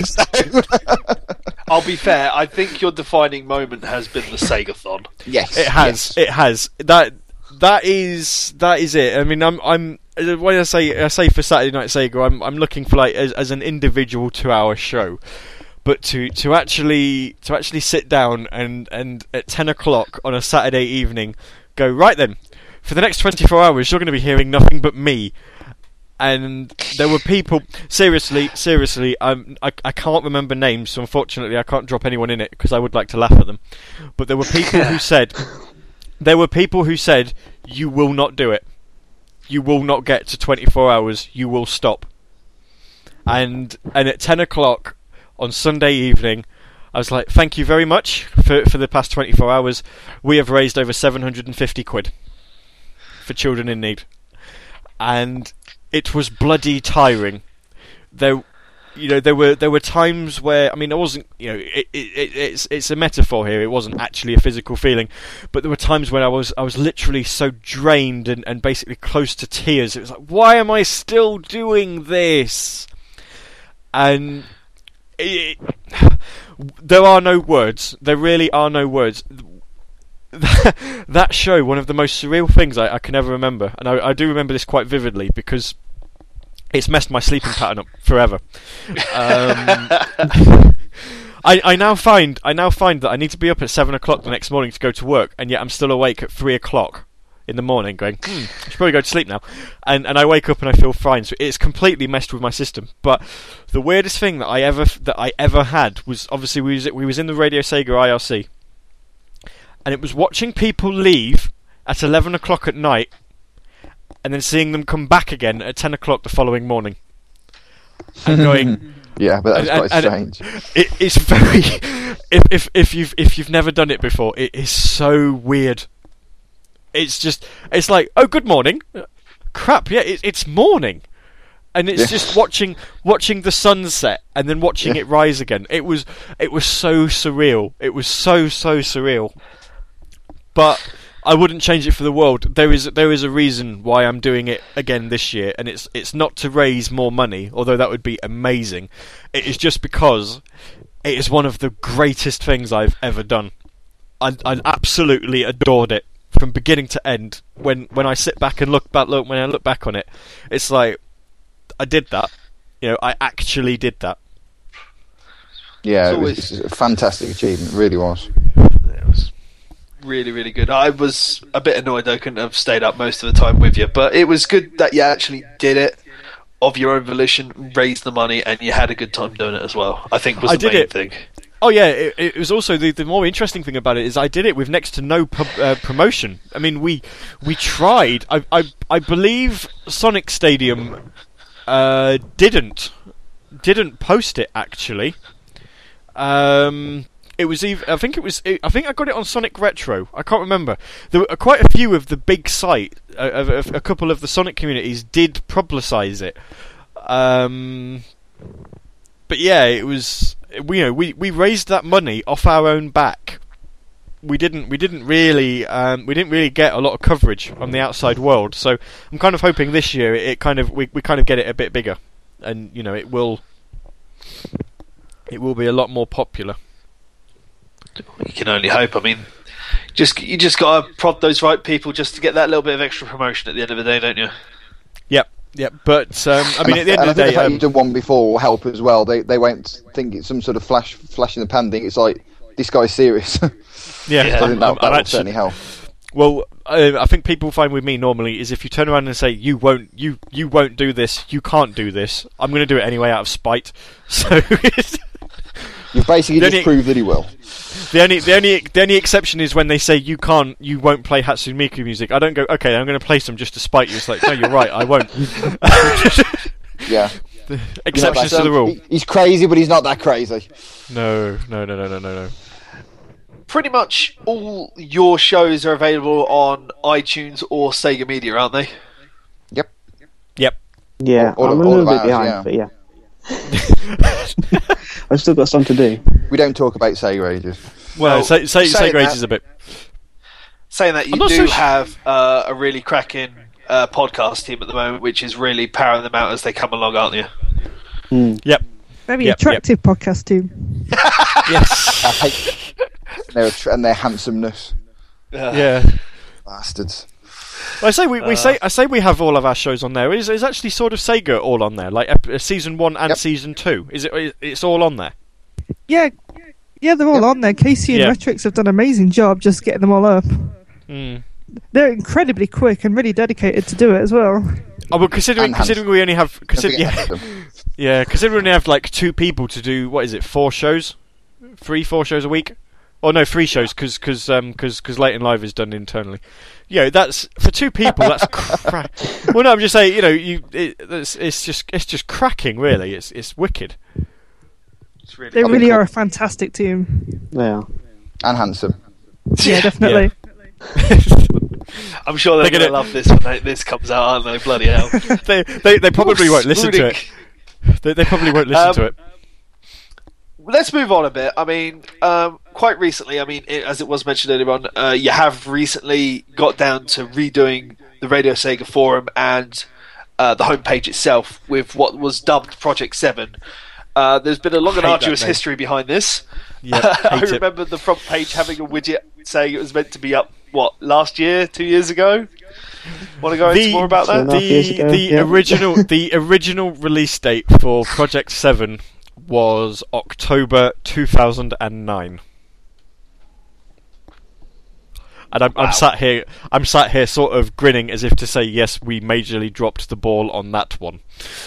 Speaker 1: I'll be fair, I think your defining moment has been the Sega-thon.
Speaker 4: yes,
Speaker 2: it has
Speaker 4: yes.
Speaker 2: it has that that is that is it. I mean, I'm I'm when I say I say for Saturday Night Sega, I'm I'm looking for like as, as an individual two hour show. But to, to actually to actually sit down and, and at ten o'clock on a Saturday evening go, right then, for the next twenty-four hours you're going to be hearing nothing but me. And there were people, seriously, seriously, um, I, I can't remember names, so unfortunately I can't drop anyone in it because I would like to laugh at them. But there were people who said, there were people who said, you will not do it. You will not get to twenty-four hours, you will stop. And and at ten o'clock on Sunday evening, I was like, thank you very much for for the past twenty-four hours. We have raised over seven hundred fifty quid for children in need. And it was bloody tiring. There, you know, there were there were times where, I mean, I wasn't, you know, it, it, it, it's it's a metaphor here. It wasn't actually a physical feeling, but there were times when I was I was literally so drained and, and basically close to tears. It was like, why am I still doing this? And it, there are no words. There really are no words. That show, one of the most surreal things I, I can ever remember, and I, I do remember this quite vividly because it's messed my sleeping pattern up forever. Um, I, I now find I now find that I need to be up at seven o'clock the next morning to go to work, and yet I'm still awake at three o'clock in the morning, going, hmm, I should probably go to sleep now. And and I wake up and I feel fine. So it's completely messed with my system. But the weirdest thing that I ever that I ever had was obviously we was we was in the Radio Sega I R C. And it was watching people leave at eleven o'clock at night and then seeing them come back again at ten o'clock the following morning. And going...
Speaker 4: Yeah, but that's
Speaker 2: and-
Speaker 4: quite
Speaker 2: and-
Speaker 4: strange.
Speaker 2: It, it's very... if, if, if, you've, if you've never done it before, it is so weird. It's just... It's like, oh, good morning. Crap, yeah, it, it's morning. And it's
Speaker 4: Yeah.
Speaker 2: just watching watching the sunset and then watching
Speaker 4: Yeah.
Speaker 2: it rise again. It was it was so surreal. It was so, so surreal. But I wouldn't change it for the world. There is there is a reason why I'm doing it again this year, and it's it's not to raise more money, although that would be amazing. It is just because it is one of the greatest things I've ever done. I, I absolutely adored it from beginning to end. When when I sit back and look back, look when I look back on it, it's like I did that. You know, I actually did that.
Speaker 4: Yeah,
Speaker 1: It's
Speaker 4: it was,
Speaker 1: always-
Speaker 4: it was a fantastic achievement. It really was.
Speaker 1: It was really, really good. I was a bit annoyed I couldn't have stayed up most of the time with you, but it was good that you actually did it of your own volition, raised the money, and you had a good time doing it as well. I think was
Speaker 2: I
Speaker 1: the
Speaker 2: did
Speaker 1: main
Speaker 2: it.
Speaker 1: thing.
Speaker 2: Oh yeah, it, it was also the, the more interesting thing about it is I did it with next to no pub, uh, promotion. I mean, we we tried. I I, I believe Sonic Stadium uh, didn't didn't post it actually. Um, it was even. I think it was. I think I got it on Sonic Retro. I can't remember. There were quite a few of the big site. Uh, of, of, a couple of the Sonic communities did publicise it. Um, but yeah, it was. We you know we we raised that money off our own back. we didn't we didn't really um, we didn't really get a lot of coverage on the outside world. So I'm kind of hoping this year it, it kind of we we kind of get it a bit bigger, and you know it will it will be a lot more popular.
Speaker 1: You can only hope. I mean, just you just got to prod those right people just to get that little bit of extra promotion at the end of the day, don't you?
Speaker 2: Yep. Yeah, but um, I mean,
Speaker 4: and
Speaker 2: at the end
Speaker 4: and
Speaker 2: of the
Speaker 4: I think
Speaker 2: day,
Speaker 4: the fact
Speaker 2: um,
Speaker 4: you've done one before will help as well. They they won't think it's some sort of flash flash in the pan thing. It's like, this guy's serious.
Speaker 2: yeah,
Speaker 1: Yeah.
Speaker 4: So I think that,
Speaker 2: I'm-
Speaker 4: that
Speaker 2: I'm
Speaker 4: will
Speaker 2: actually-
Speaker 4: certainly help.
Speaker 2: Well, uh, I think people find with me normally is if you turn around and say you won't, you you won't do this, you can't do this. I'm going to do it anyway out of spite. So
Speaker 4: You've basically
Speaker 2: The
Speaker 4: just
Speaker 2: only-
Speaker 4: proved that he will.
Speaker 2: the only the only the only exception is when they say you can't, you won't play Hatsune Miku music. I don't go, okay, I'm going to play some just to spite you. It's like, no, you're right, I won't.
Speaker 4: Yeah.
Speaker 2: Exceptions
Speaker 4: You're
Speaker 2: to the
Speaker 4: not that-
Speaker 2: rule.
Speaker 4: he- He's crazy, but he's not that crazy.
Speaker 2: No, no, no, no, no, no, no.
Speaker 1: Pretty much all your shows are available on iTunes or Sega Media, aren't they?
Speaker 4: Yep.
Speaker 2: Yep.
Speaker 3: Yeah,
Speaker 4: All- all
Speaker 3: I'm
Speaker 4: of-
Speaker 3: a
Speaker 4: all
Speaker 3: little
Speaker 4: of
Speaker 3: bit
Speaker 4: ours,
Speaker 3: behind,
Speaker 4: yeah.
Speaker 3: but yeah. I've still got some to do.
Speaker 4: We don't talk about Sega ages.
Speaker 2: Well,
Speaker 1: Well,
Speaker 2: say say
Speaker 1: saying
Speaker 2: say grades
Speaker 1: that-
Speaker 2: is a bit.
Speaker 1: Saying that, you
Speaker 2: I'm not
Speaker 1: do
Speaker 2: so sh-
Speaker 1: have uh, a really cracking uh, podcast team at the moment, which is really powering them out as they come along, aren't you?
Speaker 3: Hmm.
Speaker 2: Yep.
Speaker 5: Very
Speaker 2: Yep,
Speaker 5: attractive podcast team.
Speaker 2: Yes.
Speaker 4: I hate their att- and their handsomeness.
Speaker 2: Yeah.
Speaker 4: Bastards.
Speaker 2: Well, I say we, we say I say we have all of our shows on there. Is is actually sort of Sega all on there? Like ep- season one and
Speaker 4: Yep.
Speaker 2: season two. Is it? It's all on there.
Speaker 5: Yeah, yeah, they're all
Speaker 4: Yep.
Speaker 5: on there. Casey and
Speaker 2: Yeah.
Speaker 5: Retrix have done an amazing job just getting them all up.
Speaker 2: Mm.
Speaker 5: They're incredibly quick and really dedicated to do it as well.
Speaker 2: Oh, well, considering
Speaker 4: And
Speaker 2: considering we only have
Speaker 4: Don't
Speaker 2: consider,
Speaker 4: forget
Speaker 2: yeah,
Speaker 4: them.
Speaker 2: yeah, considering we only have like two people to do what is it? Four shows, three, four shows a week. Oh no, three shows because because um because because Late and Live is done internally. Yeah, that's for two people. That's crack. Well, no, I'm just saying. You know, you it, it's, it's just it's just cracking. Really, it's it's wicked.
Speaker 1: It's really
Speaker 5: They
Speaker 4: I mean,
Speaker 5: really
Speaker 4: cool.
Speaker 5: are a fantastic team.
Speaker 3: They are.
Speaker 4: And handsome.
Speaker 5: Yeah, definitely.
Speaker 1: I'm sure they're,
Speaker 2: They're
Speaker 1: going to
Speaker 2: gonna-
Speaker 1: love this when they, this comes out, aren't they? Bloody hell.
Speaker 2: they, they they probably won't listen to it. They, they probably won't listen
Speaker 1: Um,
Speaker 2: to it.
Speaker 1: Let's move on a bit. I mean, um, quite recently, I mean, it, as it was mentioned earlier on, uh, you have recently got down to redoing the Radio Sega forum and uh, the homepage itself with what was dubbed Project seven. Uh, there's been a long and
Speaker 2: Hate that
Speaker 1: arduous
Speaker 2: name.
Speaker 1: history behind this.
Speaker 2: Yeah,
Speaker 1: I
Speaker 2: hate it.
Speaker 1: remember the front page having a widget saying it was meant to be up, what, last year, two years ago? Want to go into
Speaker 2: The-
Speaker 1: more about
Speaker 3: Two and a
Speaker 1: that?
Speaker 3: half years
Speaker 2: The
Speaker 3: ago,
Speaker 2: the
Speaker 3: yeah.
Speaker 2: original the original release date for Project Seven was October two thousand and nine. And I'm,
Speaker 1: Wow.
Speaker 2: I'm sat here. I'm sat here, sort of grinning as if to say, "Yes, we majorly dropped the ball on that one."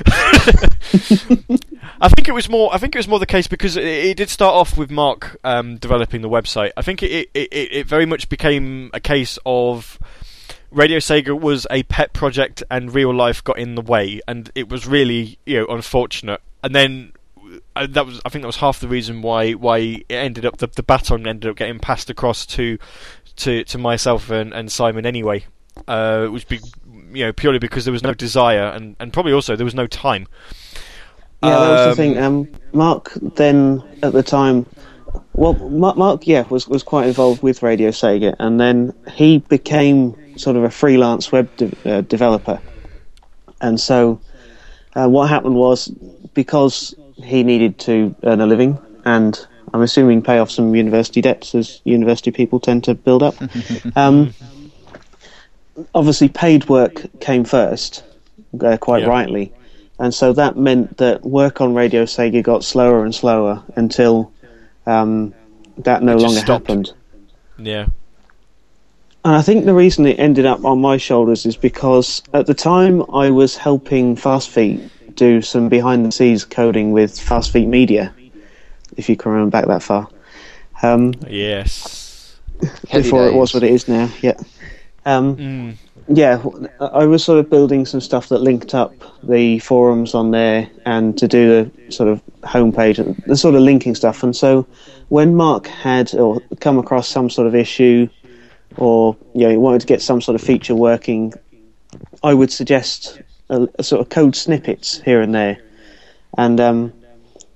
Speaker 2: I think it was more. I think it was more the case because it, it did start off with Mark um, developing the website. I think it, it, it, it very much became a case of Radio Sega was a pet project, and real life got in the way, and it was really, you know, unfortunate. And then uh, that was, I think, that was half the reason why why it ended up the, the baton ended up getting passed across to to, to myself and, and Simon anyway, uh, which be you know purely because there was no desire and, and probably also there was no time.
Speaker 3: Yeah, that was the
Speaker 2: Um,
Speaker 3: thing. Um, Mark then, at the time, well, Mark, Mark, yeah, was was quite involved with Radio Sega, and then he became sort of a freelance web de- uh, developer. And so, uh, what happened was, because he needed to earn a living, and I'm assuming pay off some university debts, as university people tend to build up. um, obviously, paid work came first, uh, quite
Speaker 2: Yeah.
Speaker 3: rightly. And so that meant that work on Radio Sega got slower and slower until um, that no
Speaker 2: It just
Speaker 3: longer
Speaker 2: stopped.
Speaker 3: happened.
Speaker 2: Yeah.
Speaker 3: And I think the reason it ended up on my shoulders is because at the time I was helping Fast Feet do some behind-the-scenes coding with Fast Feet Media, if you can remember back that far. Um,
Speaker 2: Yes.
Speaker 4: Heady
Speaker 3: before it was
Speaker 4: days.
Speaker 3: what it is now, yeah. Um,
Speaker 2: Mm.
Speaker 3: Yeah, I was sort of building some stuff that linked up the forums on there and to do the sort of homepage and the sort of linking stuff. And so when Mark had or come across some sort of issue or you know, he wanted to get some sort of feature working, I would suggest a, a sort of code snippets here and there. And um,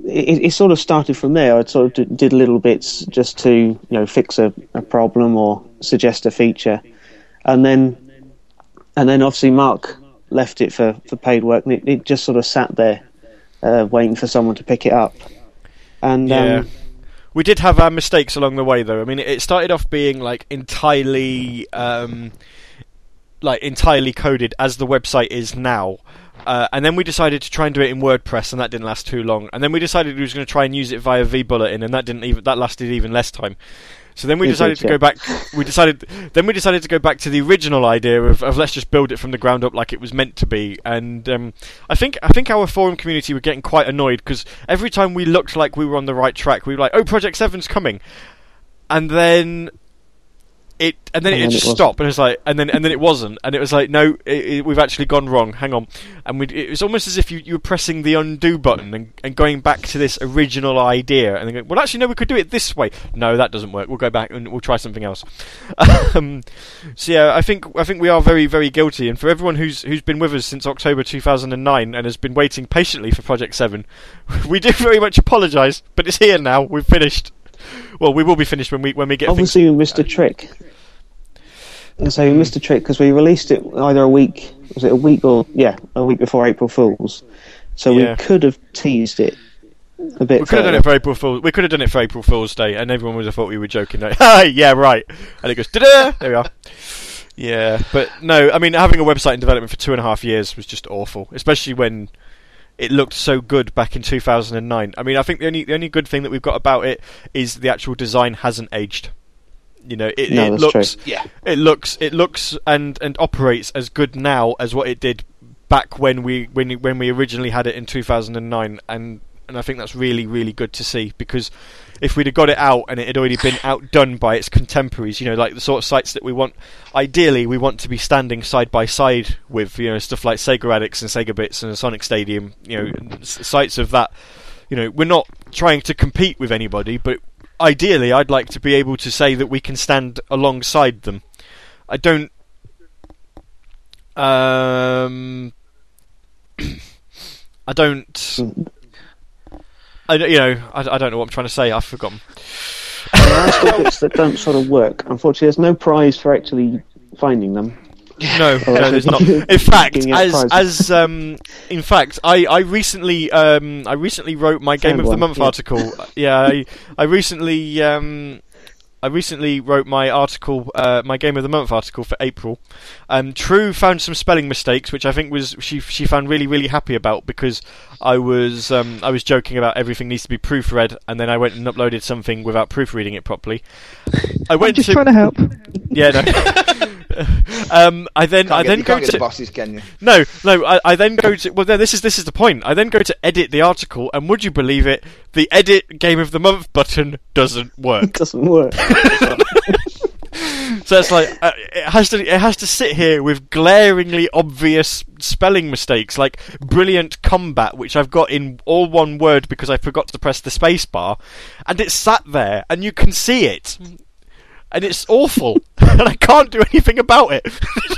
Speaker 3: it, it sort of started from there. I sort of did, did little bits just to, you know, fix a, a problem or suggest a feature, and then and then obviously Mark left it for, for paid work, and it, it just sort of sat there, uh, waiting for someone to pick it up. And
Speaker 2: yeah.
Speaker 3: um,
Speaker 2: We did have our mistakes along the way, though. I mean, it started off being like entirely, um, like entirely coded as the website is now, uh, and then we decided to try and do it in WordPress, and that didn't last too long. And then we decided we was going to try and use it via vBulletin, and that didn't even that lasted even less time. So then we
Speaker 3: It
Speaker 2: decided
Speaker 3: did,
Speaker 2: to
Speaker 3: yeah.
Speaker 2: go back. We decided then we decided to go back to the original idea of, of let's just build it from the ground up like it was meant to be. And um, I think I think our forum community were getting quite annoyed because every time we looked like we were on the right track, we were like, "Oh, Project Seven's coming," and then it and then
Speaker 3: And
Speaker 2: it
Speaker 3: then
Speaker 2: just
Speaker 3: it wasn't.
Speaker 2: stopped, and it was like, and then and then it wasn't, and it was like, no, it, it, we've actually gone wrong. Hang on, and we it was almost as if you, you were pressing the undo button and, and going back to this original idea, and then going, well, actually, no, we could do it this way. No, that doesn't work. We'll go back and we'll try something else. um, so yeah, I think I think we are very very guilty, and for everyone who's who's been with us since October two thousand nine and has been waiting patiently for Project Seven, we do very much apologise, but it's here now. We've finished. Well, we will be finished when we when we get
Speaker 3: obviously
Speaker 2: things.
Speaker 3: we missed a trick. So we missed a trick because we released it either a week, was it a week or yeah, a week before April Fools. So
Speaker 2: Yeah.
Speaker 3: we could have teased it a bit.
Speaker 2: We could have done
Speaker 3: further.
Speaker 2: it for April Fool's. We could have done it for April Fool's Day, and everyone would have thought we were joking. Like, ah, yeah, right. And it goes, da-da! There we are. Yeah, but no, I mean, having a website in development for two and a half years was just awful, especially when it looked so good back in two thousand nine. I mean, I think the only the only good thing that we've got about it is the actual design hasn't aged. You know, it,
Speaker 3: No,
Speaker 2: it
Speaker 3: that's
Speaker 2: looks,
Speaker 3: true.
Speaker 1: Yeah.
Speaker 2: it looks, it looks, and and operates as good now as what it did back when we when when we originally had it in two thousand nine, and and I think that's really really good to see, because if we'd have got it out and it had already been outdone by its contemporaries, you know, like the sort of sites that we want, ideally we want to be standing side by side with, you know, stuff like Sega Addicts and Sega Bits and Sonic Stadium, you know, s- sites of that. You know, we're not trying to compete with anybody, but ideally I'd like to be able to say that we can stand alongside them. I don't um I don't I don't, you know, I, I don't know what I'm trying to say. I've forgotten.
Speaker 3: There are still bits that don't sort of work. Unfortunately, there's no prize for actually finding them.
Speaker 2: No,
Speaker 3: Oh,
Speaker 2: no, there's not.
Speaker 3: actually
Speaker 2: In fact,
Speaker 3: giving out
Speaker 2: as
Speaker 3: prizes.
Speaker 2: as um, in fact, I, I recently um, I recently wrote my Game
Speaker 3: Found
Speaker 2: of the
Speaker 3: one,
Speaker 2: Month
Speaker 3: yeah.
Speaker 2: article. Yeah, I, I recently um, I recently wrote my article, uh, my Game of the Month article for April. Um, True found some spelling mistakes, which I think was she she found really really happy about, because I was um, I was joking about everything needs to be proofread, and then I went and uploaded something without proofreading it properly. I
Speaker 5: I'm
Speaker 2: went
Speaker 5: just
Speaker 2: to
Speaker 5: trying to help.
Speaker 2: yeah no. um, I then
Speaker 4: Can't
Speaker 2: I
Speaker 4: get,
Speaker 2: then
Speaker 4: you
Speaker 2: go
Speaker 4: can't get
Speaker 2: to
Speaker 4: the bosses, can you?
Speaker 2: no, no. I, I then go to well. No, this is this is the point. I then go to edit the article, and would you believe it? The edit Game of the Month button doesn't work.
Speaker 3: It doesn't work.
Speaker 2: So it's like uh, it has to it has to sit here with glaringly obvious spelling mistakes, like brilliant combat, which I've got in all one word because I forgot to press the space bar, and it's sat there, and you can see it, and it's awful, and I can't do anything about it.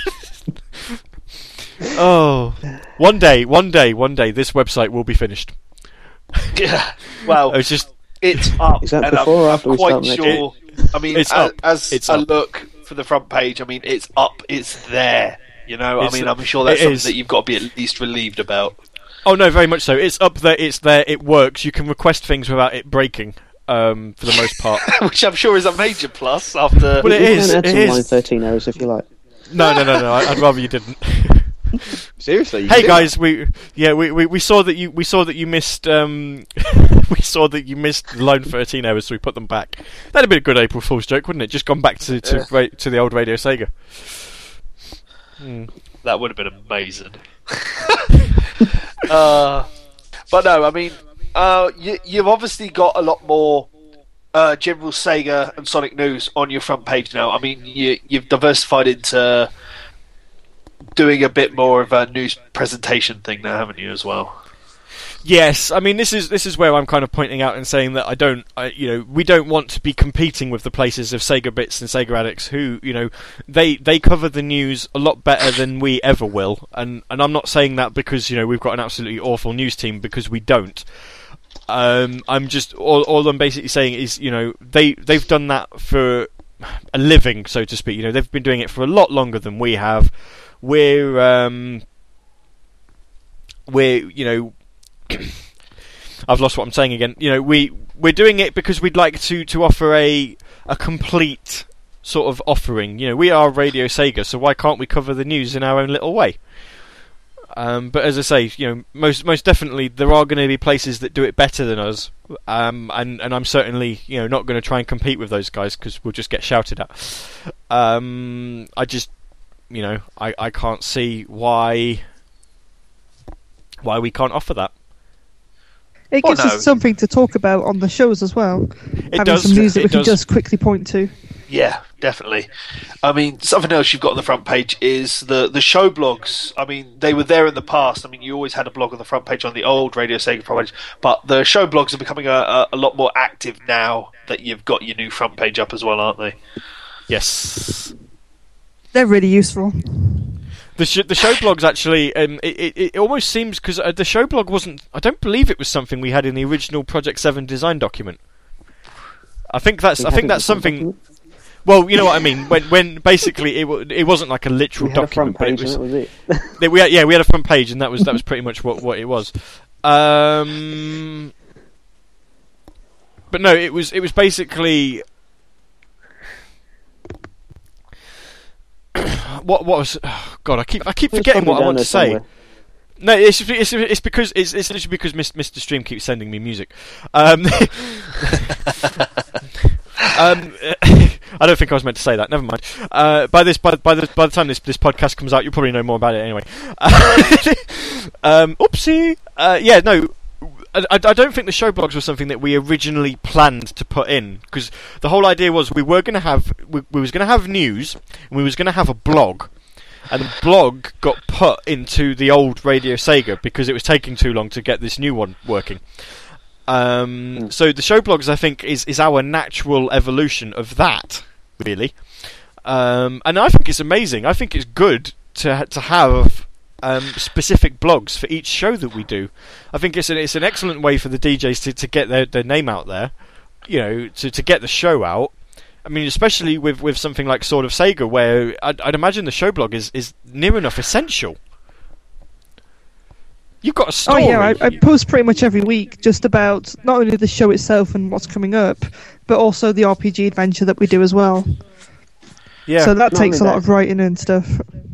Speaker 2: Oh, one day, one day, one day, this website will be finished.
Speaker 1: Yeah. Well,
Speaker 2: It's just
Speaker 1: it's up,
Speaker 3: Is that
Speaker 1: and I'm,
Speaker 3: before or
Speaker 1: I'm
Speaker 3: after we
Speaker 1: quite
Speaker 3: start next
Speaker 1: sure. I mean,
Speaker 2: It's
Speaker 1: as,
Speaker 2: up.
Speaker 1: as
Speaker 2: It's
Speaker 1: I
Speaker 2: up.
Speaker 1: look for the front page, I mean, it's up. It's there. You know, I
Speaker 2: It's-
Speaker 1: mean, I'm sure that's
Speaker 2: it
Speaker 1: something
Speaker 2: is.
Speaker 1: that you've got to be at least relieved about.
Speaker 2: oh no, very much so. It's up there. It's there. It works. You can request things without it breaking. Um, for the most part.
Speaker 1: Which I'm sure is a major plus after.
Speaker 2: Well, it
Speaker 3: you
Speaker 2: is,
Speaker 3: can add
Speaker 2: it
Speaker 3: some
Speaker 2: is.
Speaker 3: line thirteen errors if you like.
Speaker 2: No, no, no, no. I- I'd rather you didn't.
Speaker 4: Seriously? you
Speaker 2: Hey
Speaker 4: do
Speaker 2: guys, we yeah we, we, we saw that you we saw that you missed um we saw that you missed line thirteen errors, so we put them back. That'd have been a good April Fool's joke, wouldn't it? Just gone back to to,
Speaker 1: Yeah.
Speaker 2: ra- to the old Radio Sega. Hmm.
Speaker 1: That would have been amazing. uh, but no, I mean, uh, you, you've obviously got a lot more uh, general Sega and Sonic news on your front page now. I mean, you, you've diversified into doing a bit more of a news presentation thing now, haven't you, as well?
Speaker 2: Yes, I mean this is this is where I'm kind of pointing out and saying that I don't, I, you know, we don't want to be competing with the places of Sega Bits and Sega Addicts, who, you know, they they cover the news a lot better than we ever will, and and I'm not saying that because, you know, we've got an absolutely awful news team, because we don't. Um, I'm just all, all I'm basically saying is, you know, they they've done that for a living, so to speak. You know, they've been doing it for a lot longer than we have. We're um, we're you know, I've lost what I'm saying again. You know, we we're doing it because we'd like to to offer a a complete sort of offering. You know, we are Radio Sega, so why can't we cover the news in our own little way? Um, but as I say, you know, most most definitely there are going to be places that do it better than us, um, and and I'm certainly, you know, not going to try and compete with those guys because we'll just get shouted at. Um, I just, you know, I, I can't see why why we can't offer that.
Speaker 5: It gives oh, no. us something to talk about on the shows as well.
Speaker 2: It
Speaker 5: Having
Speaker 2: does.
Speaker 5: some music
Speaker 2: it
Speaker 5: we
Speaker 2: does.
Speaker 5: can just quickly point to.
Speaker 1: Yeah, definitely. I mean, something else you've got on the front page is the, the show blogs. I mean, they were there in the past. I mean, you always had a blog on the front page on the old Radio Sega front page, but the show blogs are becoming a, a, a lot more active now that you've got your new front page up as well, aren't they?
Speaker 2: Yes.
Speaker 5: They're really useful.
Speaker 2: The sh- the show blogs actually, um, it, it it almost seems because uh, the show blog wasn't. I don't believe it was something we had in the original Project Seven design document. I think that's. We I think that's something. Well, you know what I mean. When when basically it w- it wasn't like a literal
Speaker 3: we had
Speaker 2: document,
Speaker 3: a front page
Speaker 2: but it was.
Speaker 3: And that was it.
Speaker 2: we had, yeah, we had a front page, and that was that was pretty much what, what it was. Um, but no, it was it was basically. What what was? Oh God, I keep I keep forgetting what I want to say. Somewhere. No, it's, it's it's because it's it's literally because Mister Stream keeps sending me music. Um, um, I don't think I was meant to say that. Never mind. Uh, by this by by the by the time this this podcast comes out, you'll probably know more about it anyway. um, oopsie. Uh, yeah, no. I, I don't think the show blogs was something that we originally planned to put in, because the whole idea was we were going to have we, we was going to have news and we was going to have a blog, and the blog got put into the old Radio Sega because it was taking too long to get this new one working. Um, mm. So the show blogs, I think, is is our natural evolution of that, really, um, and I think it's amazing. I think it's good to to have. Um, specific blogs for each show that we do. I think it's an it's an excellent way for the D Js to, to get their, their name out there, you know, to, to get the show out. I mean, especially with, with something like Sword of Sega, where I'd, I'd imagine the show blog is, is near enough essential. You've got a story.
Speaker 5: Oh yeah, I, I post pretty much every week just about not only the show itself and what's coming up, but also the R P G adventure that we do as well. Yeah. So that not takes a lot that. of writing and stuff.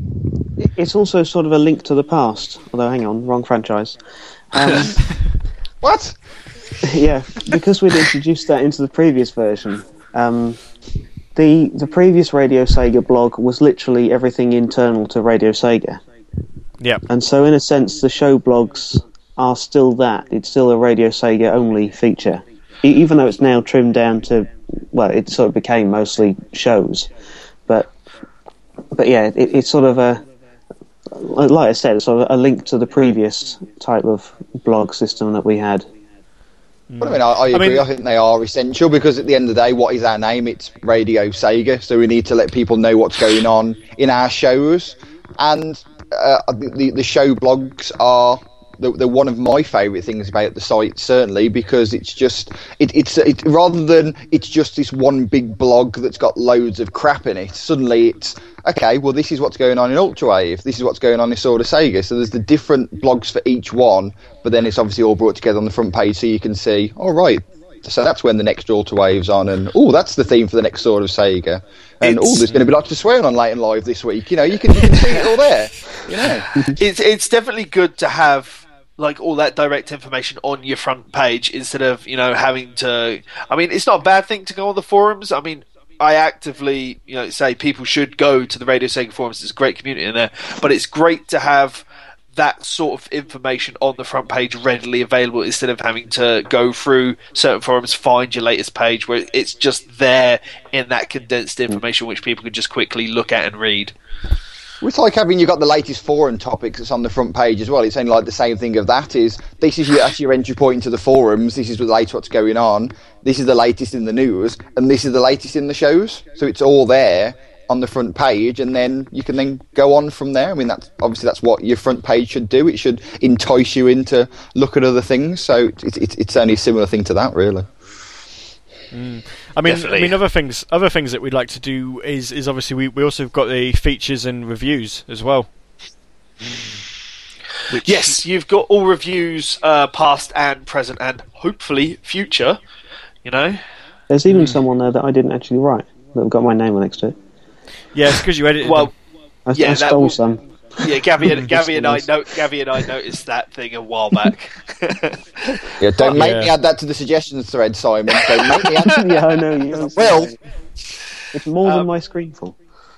Speaker 3: It's also sort of a link to the past. Although, hang on, wrong franchise. Um,
Speaker 4: what?
Speaker 3: Yeah, because we'd introduced that into the previous version. Um, the the previous Radio Sega blog was literally everything internal to Radio Sega.
Speaker 2: Yeah.
Speaker 3: And so, in a sense, the show blogs are still that. It's still a Radio Sega only feature, e- even though it's now trimmed down to, well, it sort of became mostly shows. But but yeah, it, it's sort of a. Like I said, it's sort of a link to the previous type of blog system that we had.
Speaker 4: Well, I mean, I, I agree. I, mean, I think they are essential because at the end of the day, what is our name? It's Radio Sega, so we need to let people know what's going on in our shows. And uh, the the show blogs are they're, they're one of my favourite things about the site, certainly, because it's just it, it's it rather than it's just this one big blog that's got loads of crap in it. Suddenly, it's okay, well, this is what's going on in Ultrawave, this is what's going on in Sword of Sega. So there's the different blogs for each one, but then it's obviously all brought together on the front page so you can see, all right, so that's when the next Ultrawave's on, and oh, that's the theme for the next Sword of Sega. And oh, there's going to be lots of swearing on Late and Live this week. You know, you can, you can see it all there. You know,
Speaker 1: it's it's definitely good to have like all that direct information on your front page instead of, you know, having to. I mean, it's not a bad thing to go on the forums. I mean, I actively, you know, say people should go to the Radio Sega forums. There's a great community in there, but it's great to have that sort of information on the front page readily available instead of having to go through certain forums, find your latest page, where it's just there in that condensed information which people can just quickly look at and read.
Speaker 4: It's like having you got the latest forum topics that's on the front page as well. It's only like the same thing of that is this is your, that's your entry point into the forums. This is the latest what's going on. This is the latest in the news, and this is the latest in the shows. So it's all there, on the front page, and then you can then go on from there. I mean, that's obviously that's what your front page should do. It should entice you into look at other things. So it's it's, it's only a similar thing to that, really.
Speaker 2: Mm. I mean,
Speaker 1: Definitely.
Speaker 2: I mean, other things, other things that we'd like to do is, is obviously we, we also have got the features and reviews as well. Which,
Speaker 1: Yes, you've got all reviews, uh, past and present, and hopefully future. You know,
Speaker 3: There's even someone there that I didn't actually write that got my name next to it.
Speaker 2: yeah, it's because you edited
Speaker 1: well,
Speaker 2: them.
Speaker 3: I,
Speaker 1: Yeah,
Speaker 3: I
Speaker 1: that
Speaker 3: stole
Speaker 1: will-
Speaker 3: some.
Speaker 1: yeah, Gabby and Gabby and I
Speaker 3: Listeners.
Speaker 1: know Gabby and I noticed that thing a while back.
Speaker 4: Yeah, don't make
Speaker 2: Yeah.
Speaker 4: me add that to the suggestions thread, Simon. Don't make me add.
Speaker 3: Yeah, I know. You
Speaker 4: Well,
Speaker 3: it's more
Speaker 1: Um,
Speaker 3: than my screenful.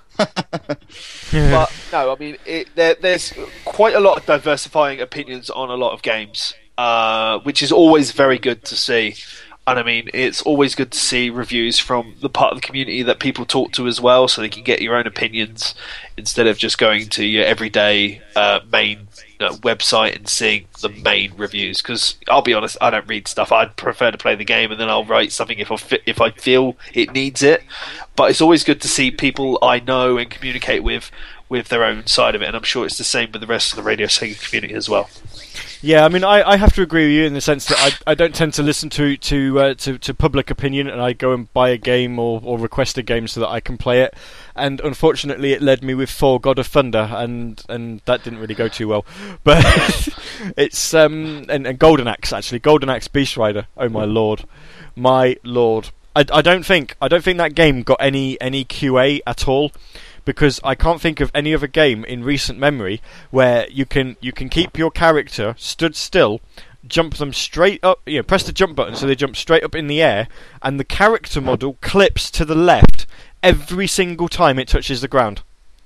Speaker 1: But no, I mean, it, there, there's quite a lot of diversifying opinions on a lot of games, uh, which is always very good to see. And I mean, it's always good to see reviews from the part of the community that people talk to as well, so they can get your own opinions instead of just going to your everyday uh, main uh, website and seeing the main reviews. Because I'll be honest, I don't read stuff. I'd prefer to play the game and then I'll write something if I fi- if I feel it needs it. But it's always good to see people I know and communicate with with their own side of it, and I'm sure it's the same with the rest of the Radio Sega community as well.
Speaker 2: Yeah, I mean, I, I have to agree with you in the sense that I, I don't tend to listen to to, uh, to to public opinion, and I go and buy a game or, or request a game so that I can play it. And unfortunately, it led me with Thor: God of Thunder, and, and that didn't really go too well. But it's um and, and Golden Axe actually, Golden Axe Beast Rider. Oh my lord, my lord! I, I don't think I don't think that game got any any Q A at all. Because I can't think of any other game in recent memory where you can you can keep your character stood still, jump them straight up, you know, press the jump button so they jump straight up in the air, and the character model clips to the left every single time it touches the ground.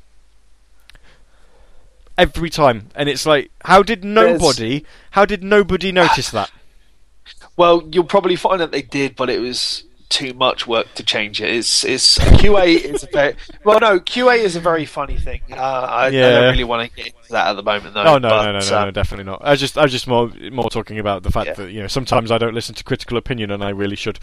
Speaker 2: Every time, and it's like, how did nobody, how did nobody notice that?
Speaker 1: Well, you'll probably find that they did, but it was too much work to change it. It's it's Q A is a very well no Q A is a very funny thing. Uh, I,
Speaker 2: Yeah.
Speaker 1: I don't really want to get into that at the moment though.
Speaker 2: Oh no,
Speaker 1: but,
Speaker 2: no, no, no,
Speaker 1: uh,
Speaker 2: no, definitely not. I was just, I was just more, more talking about the fact
Speaker 1: Yeah.
Speaker 2: that you know sometimes I don't listen to critical opinion, and I really should.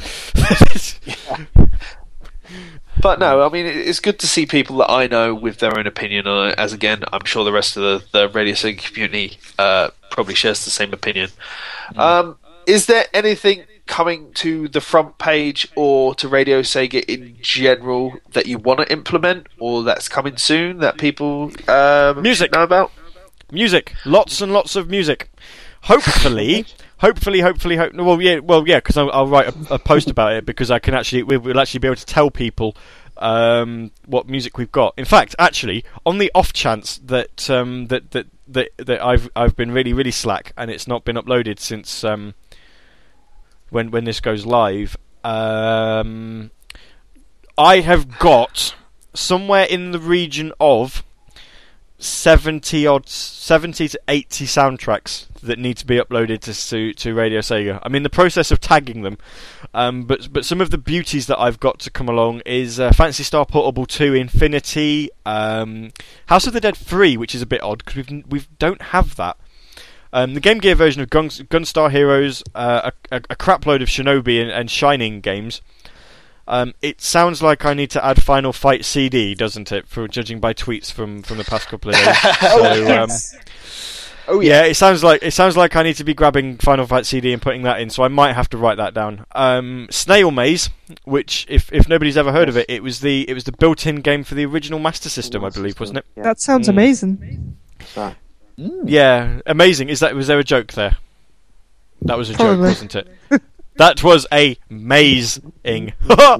Speaker 1: But no, I mean it- it's good to see people that I know with their own opinion. Uh, as again, I'm sure the rest of the the Radio Sega community uh, probably shares the same opinion. Um, is there anything coming to the front page or to Radio Sega in general that you want to implement or that's coming soon that people um,
Speaker 2: Music.
Speaker 1: should know about?
Speaker 2: Music, lots and lots of music. Hopefully, hopefully, hopefully, hope. Well, yeah, well, yeah, because I'll, I'll write a, a post about it because I can actually, we- we'll actually be able to tell people um, what music we've got. In fact, actually, on the off chance that um, that that that that I've I've been really really slack and it's not been uploaded since um, when when this goes live, um, I have got somewhere in the region of seventy odd, seventy to eighty soundtracks that need to be uploaded to to, to Radio Sega. I'm in the process of tagging them, um, but but some of the beauties that I've got to come along is uh, Phantasy Star Portable two Infinity, um, House of the Dead three, which is a bit odd because we've we don't have that. Um, the Game Gear version of Gun, Gunstar Heroes, uh, a, a, a crap load of Shinobi and, and Shining games. Um, it sounds like I need to add Final Fight C D, doesn't it? For judging by tweets from, from the past couple of days. So, um,
Speaker 4: Oh
Speaker 2: yeah, it sounds like it sounds like I need to be grabbing Final Fight C D and putting that in. So I might have to write that down. Um, Snail Maze, which if if nobody's ever heard of it, it was the it was the built-in game for the original Master System, I believe, wasn't it?
Speaker 3: Yeah.
Speaker 5: That sounds
Speaker 2: Mm.
Speaker 5: amazing.
Speaker 3: That.
Speaker 2: Yeah, amazing. Is that was there a joke there? That was a
Speaker 5: Probably.
Speaker 2: joke, wasn't it? That was a mazing.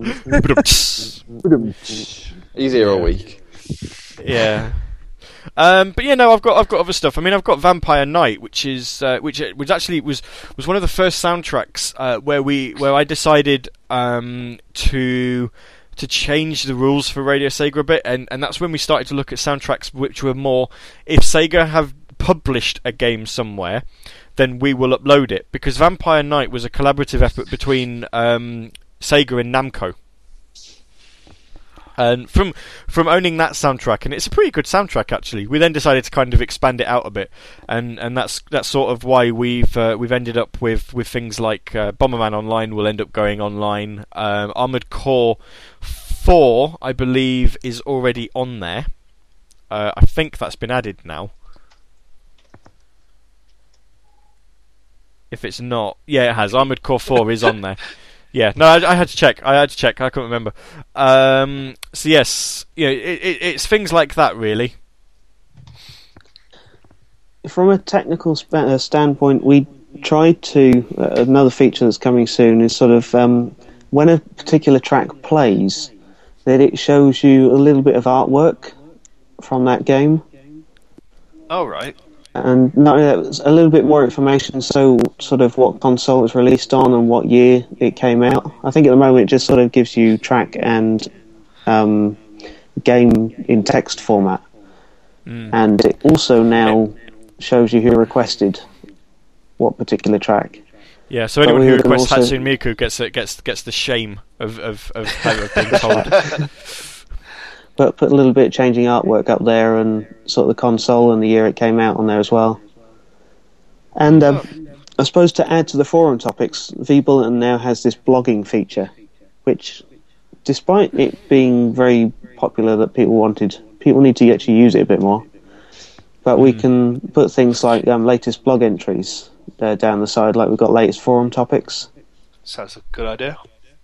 Speaker 4: He's here all week.
Speaker 2: Yeah. Um, but yeah, no, I've got I've got other stuff. I mean, I've got Vampire Night, which is uh, which which actually was was one of the first soundtracks uh, where we where I decided um, to to change the rules for Radio Sega a bit, and, and that's when we started to look at soundtracks which were more, if Sega have published a game somewhere, then we will upload it, because Vampire Night was a collaborative effort between um, Sega and Namco. And from from owning that soundtrack, and it's a pretty good soundtrack actually, we then decided to kind of expand it out a bit, and and that's that's sort of why we've uh, we've ended up with with things like uh, Bomberman Online will end up going online, um, Armored Core four, I believe, is already on there. Uh, I think that's been added now. If it's not, yeah, it has. Armored Core four is on there. Yeah, no, I, I had to check. I had to check. I couldn't remember. Um, so yes, you know, it, it, it's things like that, really.
Speaker 3: From a technical sp- uh, standpoint, we tried to. Uh, another feature that's coming soon is sort of um, when a particular track plays, that it shows you a little bit of artwork from that game.
Speaker 1: Oh, right.
Speaker 3: And not only that, a little bit more information, so sort of what console it was released on and what year it came out. I think at the moment it just sort of gives you track and um, game in text format. Mm. And it also now shows you who requested what particular track.
Speaker 2: Yeah, so anyone who requests also... Hatsune Miku gets gets gets the shame of of, of, of being told.
Speaker 3: But put a little bit of changing artwork up there and sort of the console and the year it came out on there as well. And um, oh. I suppose to add to the forum topics, V-Bulletin now has this blogging feature, which, despite it being very popular that people wanted, people need to actually use it a bit more. But mm. we can put things like um, latest blog entries uh, down the side, like we've got latest forum topics.
Speaker 1: Sounds a good idea.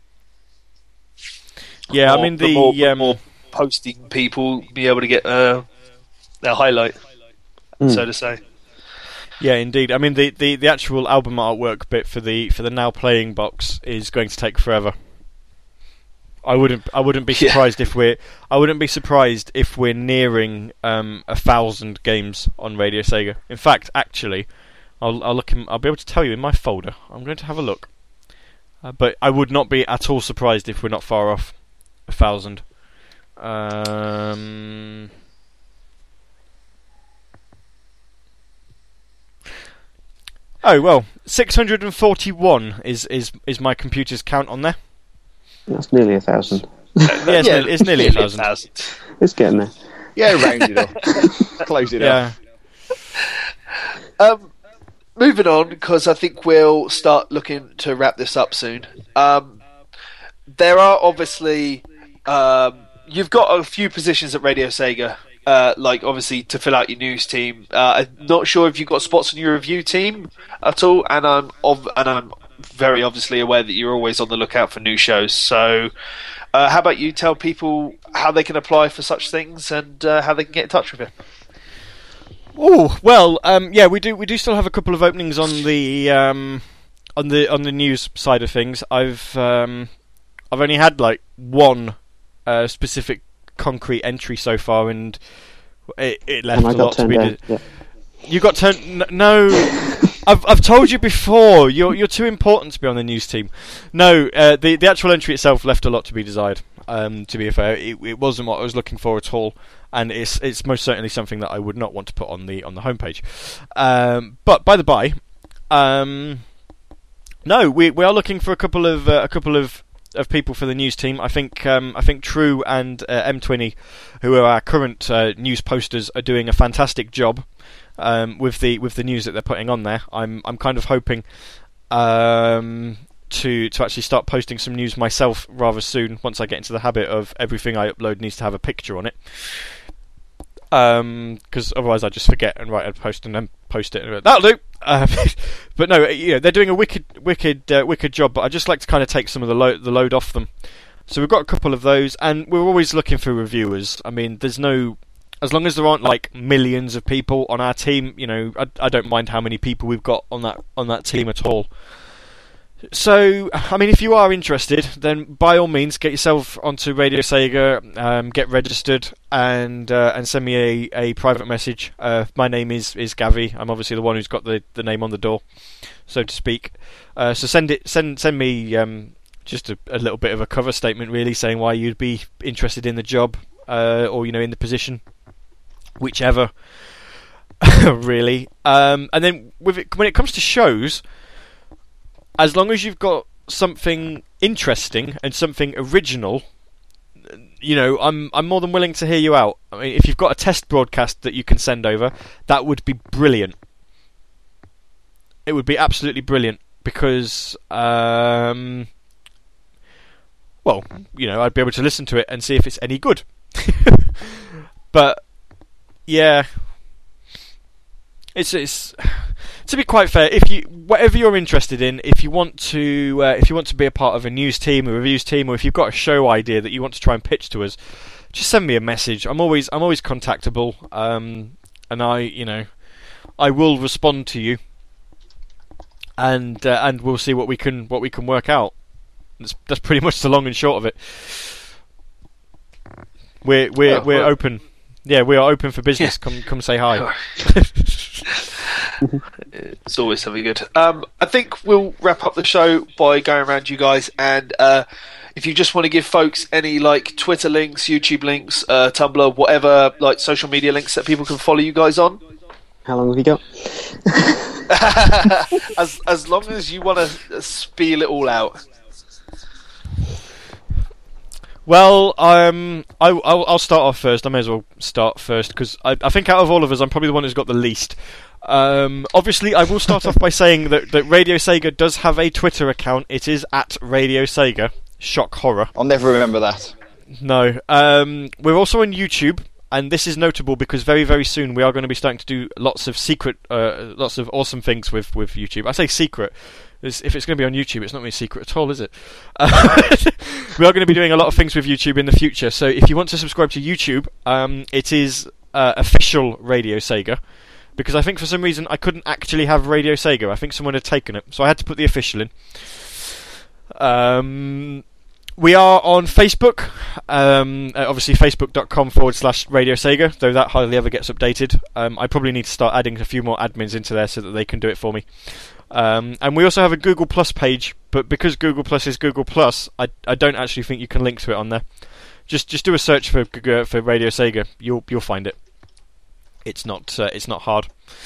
Speaker 2: Yeah,
Speaker 1: more,
Speaker 2: I mean the...
Speaker 1: the more, the
Speaker 2: um,
Speaker 1: more posting people be able to get uh, their highlight, mm. so to say.
Speaker 2: Yeah, indeed. I mean, the, the, the actual album artwork bit for the for the now playing box is going to take forever. I wouldn't I wouldn't be surprised yeah. if we're I wouldn't be surprised if we're nearing um, a thousand games on Radio Sega. In fact, actually, I'll I'll look in, I'll be able to tell you in my folder. I'm going to have a look, uh, but I would not be at all surprised if we're not far off a thousand. Um, oh well, six hundred and forty-one is, is is my computer's count on there.
Speaker 3: That's nearly a thousand.
Speaker 2: yeah, it's, yeah, nearly, it's nearly a thousand. thousand.
Speaker 3: It's getting there.
Speaker 4: Yeah, round it up, close it
Speaker 2: yeah.
Speaker 1: up. Um, moving on, because I think we'll start looking to wrap this up soon. Um, there are obviously. Um, You've got a few positions at Radio Sega, uh, like obviously to fill out your news team. Uh, I'm not sure if you've got spots on your review team at all, and I'm ov- and I'm very obviously aware that you're always on the lookout for new shows. So, uh, how about you tell people how they can apply for such things and uh, how they can get in touch with you?
Speaker 2: Oh well, um, yeah, we do we do still have a couple of openings on the um, on the on the news side of things. I've um, I've only had like one. Uh, specific concrete entry so far, and it, it left a lot to be. Di- yeah. You got turned. N- no, I've I've told you before. You're you're too important to be on the news team. No, uh, the the actual entry itself left a lot to be desired. Um, to be fair, it, it wasn't what I was looking for at all, and it's it's most certainly something that I would not want to put on the on the homepage. Um, but by the by, um, no, we we are looking for a couple of uh, a couple of. of people for the news team. I think um, I think True and uh, M twenty, who are our current uh, news posters, are doing a fantastic job um, with the with the news that they're putting on there. I'm I'm kind of hoping um, to to actually start posting some news myself rather soon. Once I get into the habit of everything I upload needs to have a picture on it. Because um, otherwise I just forget and write a post and then post it. And that'll do. Uh, but no, you know, they're doing a wicked, wicked, uh, wicked job. But I just like to kind of take some of the load, the load off them. So we've got a couple of those, and we're always looking for reviewers. I mean, there's no, as long as there aren't like millions of people on our team, you know, I, I don't mind how many people we've got on that on that team at all. So, I mean, if you are interested, then by all means, get yourself onto Radio Sega, um, get registered, and uh, and send me a, a private message. Uh, my name is, is Gavi. I'm obviously the one who's got the, the name on the door, so to speak. Uh, so send it, send send me um, just a, a little bit of a cover statement, really, saying why you'd be interested in the job, uh, or you know, in the position, whichever. Really, um, and then with it, when it comes to shows. As long as you've got something interesting and something original, you know, I'm I'm more than willing to hear you out. I mean, if you've got a test broadcast that you can send over, that would be brilliant. It would be absolutely brilliant because, um, well, you know, I'd be able to listen to it and see if it's any good. But yeah, it's it's to be quite fair. If you whatever you're interested in, if you want to uh, if you want to be a part of a news team, a reviews team, or if you've got a show idea that you want to try and pitch to us, just send me a message. I'm always I'm always contactable, um, and I you know I will respond to you, and uh, and we'll see what we can what we can work out. That's, that's pretty much the long and short of it. We're we're
Speaker 1: Yeah,
Speaker 2: we're
Speaker 1: well-
Speaker 2: open. Yeah, we are open for business.
Speaker 1: Yeah.
Speaker 2: Come come say hi.
Speaker 1: It's always something good. Um, I think we'll wrap up the show by going around you guys, and uh, if you just want to give folks any like Twitter links, YouTube links, uh, Tumblr, whatever, like social media links that people can follow you guys on.
Speaker 3: How long have you got?
Speaker 1: as as long as you want to spiel it all out.
Speaker 2: Well, um, I, I'll, I'll start off first. I may as well start first because I, I think out of all of us, I'm probably the one who's got the least. Um, obviously, I will start off by saying that, that Radio Sega does have a Twitter account. It is at Radio Sega. Shock horror.
Speaker 4: I'll never remember that.
Speaker 2: No. Um, we're also on YouTube, and this is notable because very, very soon we are going to be starting to do lots of secret, uh, lots of awesome things with, with YouTube. I say secret. It's, if it's going to be on YouTube, it's not really secret at all, is it? Uh, we are going to be doing a lot of things with YouTube in the future. So if you want to subscribe to YouTube, um, it is uh, official Radio Sega. Because I think for some reason I couldn't actually have Radio Sega. I think someone had taken it, so I had to put the official in. Um, we are on Facebook. Um, uh, obviously, facebook.com forward slash Radio Sega, though that hardly ever gets updated. Um, I probably need to start adding a few more admins into there so that they can do it for me. Um, and we also have a Google Plus page, but because Google Plus is Google Plus, I, I don't actually think you can link to it on there. Just just do a search for uh, for Radio Sega. You'll you'll find it. It's not uh, it's not hard.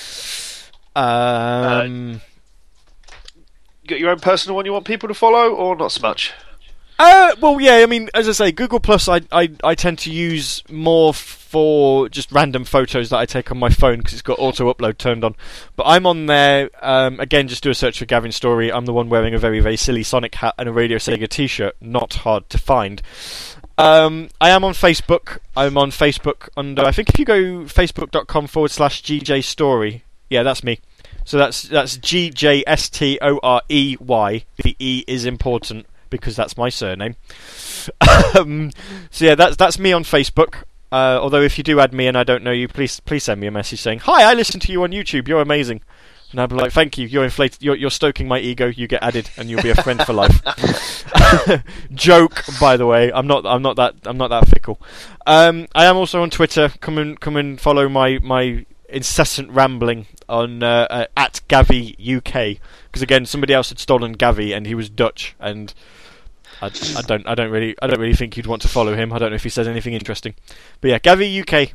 Speaker 2: Um,
Speaker 1: You got your own personal one you want people to follow, or not so much?
Speaker 2: uh, well, yeah. I mean, as I say, Google Plus, I, I I tend to use more for just random photos that I take on my phone because it's got auto upload turned on. But I'm on there um, again. Just do a search for Gavin Story. I'm the one wearing a very very silly Sonic hat and a Radio Sega T-shirt. Not hard to find. Um, I am on Facebook. I'm on Facebook under. I think if you go facebook.com forward slash GJ Story. Yeah, that's me. So that's that's G J S T O R E Y. The E is important because that's my surname. um, so yeah, that's that's me on Facebook. Uh, although if you do add me and I don't know you, please please send me a message saying, "Hi, I listened to you on YouTube. You're amazing." And I'd be like, "Thank you. You're inflated. You're, you're stoking my ego. You get added, and you'll be a friend for life." Joke, by the way. I'm not. I'm not that. I'm not that fickle. Um, I am also on Twitter. Come and come and follow my my incessant rambling on uh, uh, at Gavi U K. Because again, somebody else had stolen Gavi, and he was Dutch, and I, I don't. I don't really. I don't really think you'd want to follow him. I don't know if he says anything interesting. But yeah, Gavi U K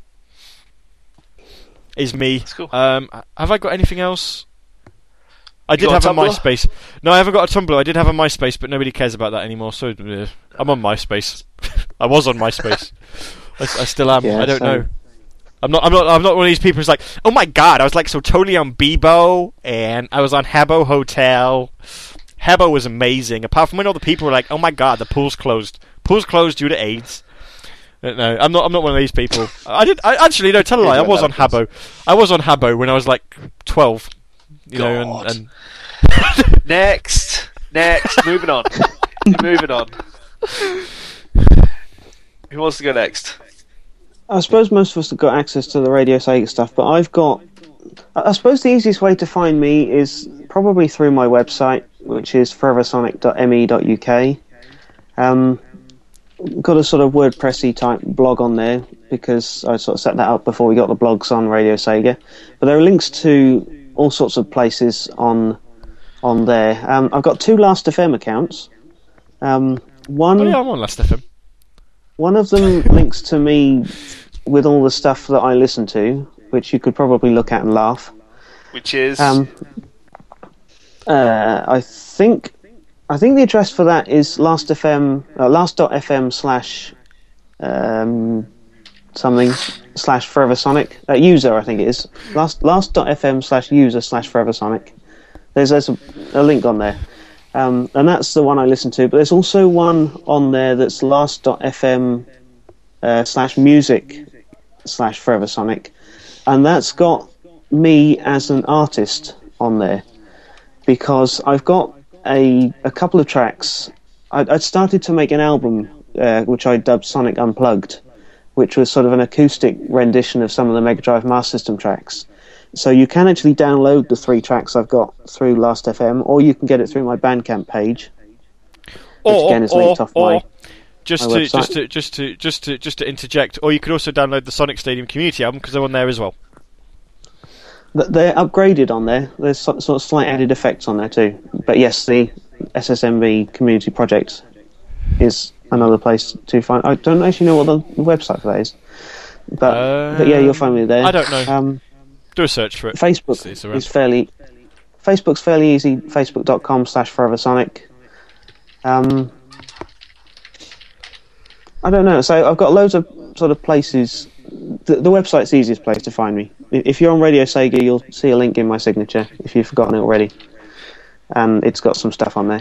Speaker 2: is me.
Speaker 1: That's cool.
Speaker 2: Um, have I got anything else? I
Speaker 1: You
Speaker 2: did
Speaker 1: got
Speaker 2: have
Speaker 1: a
Speaker 2: a
Speaker 1: Tumblr?
Speaker 2: MySpace. No, I haven't got a Tumblr. I did have a MySpace, but nobody cares about that anymore. So uh, I'm on MySpace. I was on MySpace. I, I still am.
Speaker 3: Yeah,
Speaker 2: I don't
Speaker 3: same.
Speaker 2: know. I'm not. I'm not. I'm not one of these people who's like, oh my god, I was like so totally on Bebo, and I was on Habbo Hotel. Habbo was amazing. Apart from when all the people were like, oh my god, the pool's closed. Pool's closed due to AIDS. Uh, No, I'm not. I'm not one of these people. I did. I actually no. Tell a lie. I was on Habbo. I was on Habbo when I was like twelve. You know,
Speaker 1: God.
Speaker 2: and, and
Speaker 1: Next, next, moving on, moving on. Who wants to go next?
Speaker 3: I suppose most of us have got access to the Radio Sega stuff, but I've got. I I suppose the easiest way to find me is probably through my website, which is forever sonic dot m e dot u k. Um, got a sort of WordPressy type blog on there because I sort of set that up before we got the blogs on Radio Sega. But there are links to all sorts of places on on there. Um, I've got two Last F M accounts. Um, one.
Speaker 2: oh yeah, I'm on Last F M.
Speaker 3: One of them links to me with all the stuff that I listen to, which you could probably look at and laugh.
Speaker 1: Which is
Speaker 3: Um, uh, I think I think the address for that is last F M, uh, last.fm slash um, something slash Forever Sonic uh, user. I think it is last last.fm slash user slash Forever Sonic. There's there's a, a link on there. Um, and that's the one I listen to. But there's also one on there that's last.fm uh, slash music slash Forever Sonic. And that's got me as an artist on there. Because I've got a, a couple of tracks. I'd, I'd started to make an album, uh, which I dubbed Sonic Unplugged, which was sort of an acoustic rendition of some of the Mega Drive Master System tracks. So you can actually download the three tracks I've got through Last F M, or you can get it through my Bandcamp page, which
Speaker 2: Or,
Speaker 3: again is
Speaker 2: or,
Speaker 3: linked off
Speaker 2: or
Speaker 3: my,
Speaker 2: just
Speaker 3: my
Speaker 2: to
Speaker 3: website.
Speaker 2: just to just to just to just to interject, or you could also download the Sonic Stadium Community album because they're on there as well.
Speaker 3: Th- They're upgraded on there. There's so- sort of slight added effects on there too. But yes, the S S M V Community Project is another place to find. I don't actually know what the website for that is, but
Speaker 2: Uh,
Speaker 3: but yeah, you'll find me there.
Speaker 2: I don't know.
Speaker 3: Um,
Speaker 2: Do a search for it.
Speaker 3: Facebook
Speaker 2: See, it's around.
Speaker 3: is fairly Facebook's fairly easy. Facebook.com slash Forever Sonic. Um, I don't know. So I've got loads of sort of places. The, the website's the easiest place to find me. I- If you're on Radio Sega, you'll see a link in my signature if you've forgotten it already, and it's got some stuff on there.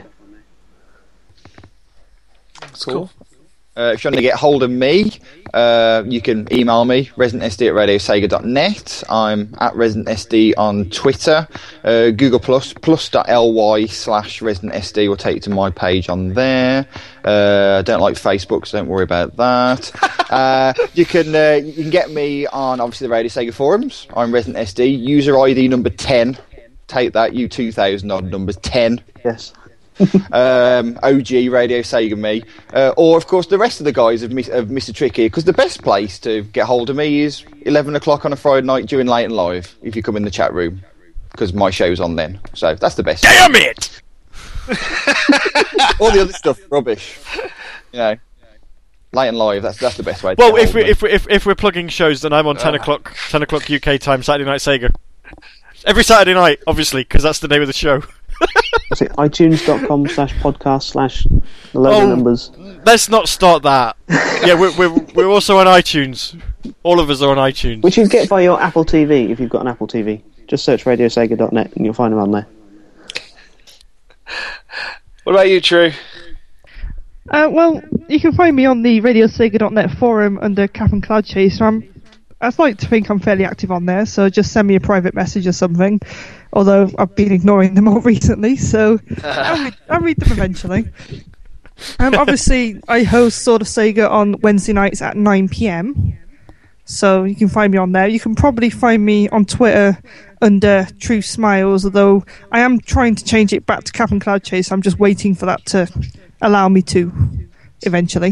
Speaker 1: That's cool.
Speaker 4: Uh, if you want to get hold of me, uh, you can email me, residentsd at radio sega dot net. I'm at residentsd on Twitter. Uh, Google Plus, plus.ly slash residentsd will take you to my page on there. Uh, I don't like Facebook, so don't worry about that. uh, you can uh, you can get me on, obviously, the Radio Sega forums. I'm residentsd, user I D number ten. Take that, you two thousand odd numbers, ten.
Speaker 3: Yes.
Speaker 4: um, O G Radio Sega me, uh, or of course the rest of the guys of, Mis- of Mister Tricky, because the best place to get hold of me is eleven o'clock on a Friday night during Late and Live, if you come in the chat room, because my show's on then, so that's the best.
Speaker 2: Damn it!
Speaker 4: All the other stuff rubbish, you know. Late and Live, that's that's the best way to
Speaker 2: Well,
Speaker 4: get
Speaker 2: if
Speaker 4: hold
Speaker 2: we
Speaker 4: of me.
Speaker 2: if we if if we're plugging shows, then I'm on ten o'clock ten o'clock U K time, Saturday Night Sega. Every Saturday night, obviously, because that's the name of the show.
Speaker 3: What's it? iTunes.com slash podcast slash the load
Speaker 2: Oh.
Speaker 3: of numbers.
Speaker 2: Let's not start that. Yeah, we're we're we're also on iTunes. All of us are on iTunes.
Speaker 3: Which you get by your Apple T V if you've got an Apple T V. Just search radio sega dot net and you'll find them on there.
Speaker 1: What about you, True?
Speaker 5: Uh, well, you can find me on the radio sega dot net forum under Cap and Cloud Chaser. I'm, I'd like to think I'm fairly active on there, so just send me a private message or something. Although I've been ignoring them all recently, so I'll, read, I'll read them eventually. Um, obviously, I host Sort of Sega on Wednesday nights at nine p.m. So you can find me on there. You can probably find me on Twitter under True Smiles, although I am trying to change it back to Cap and Cloud Chase. I'm just waiting for that to allow me to eventually.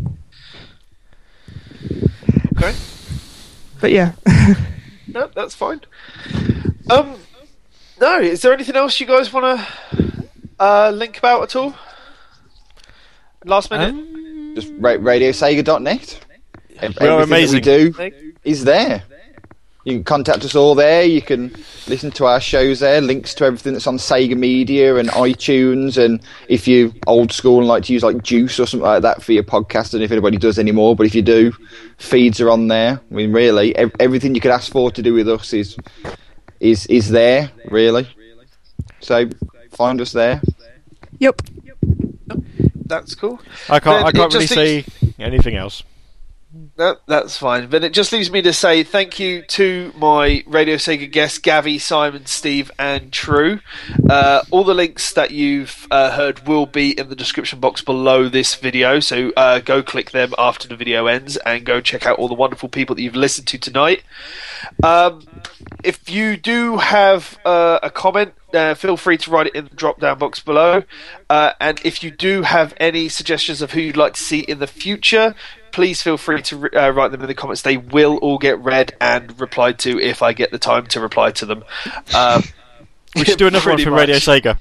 Speaker 1: Okay.
Speaker 5: But yeah.
Speaker 1: No, that's fine. Um, no, is there anything else you guys want to uh, link about at all? Last minute?
Speaker 2: Um,
Speaker 4: Just ra- radio sega dot net. Ev-
Speaker 2: We are
Speaker 4: everything that
Speaker 2: amazing.
Speaker 4: we do is there. You can contact us all there. You can listen to our shows there. Links to everything that's on Sega Media and iTunes. And if you're old school and like to use like Juice or something like that for your podcast, I don't know if anybody does anymore, but if you do, feeds are on there. I mean, really, ev- everything you could ask for to do with us is is is there, really. So find us there.
Speaker 5: Yep.
Speaker 1: That's cool.
Speaker 2: I can't.
Speaker 1: Then
Speaker 2: I
Speaker 1: it
Speaker 2: can't really
Speaker 1: just
Speaker 2: say anything else.
Speaker 1: That, that's fine. Then it just leaves me to say thank you to my Radio Sega guests, Gavi, Simon, Steve, and True. Uh, all the links that you've uh, heard will be in the description box below this video, so uh, go click them after the video ends and go check out all the wonderful people that you've listened to tonight. Um, if you do have uh, a comment, uh, feel free to write it in the drop down box below. Uh, and if you do have any suggestions of who you'd like to see in the future, please feel free to uh, write them in the comments. They will all get read and replied to if I get the time to reply to them. Um,
Speaker 2: We should do another one
Speaker 1: pretty
Speaker 2: for
Speaker 1: much.
Speaker 2: Radio Sega.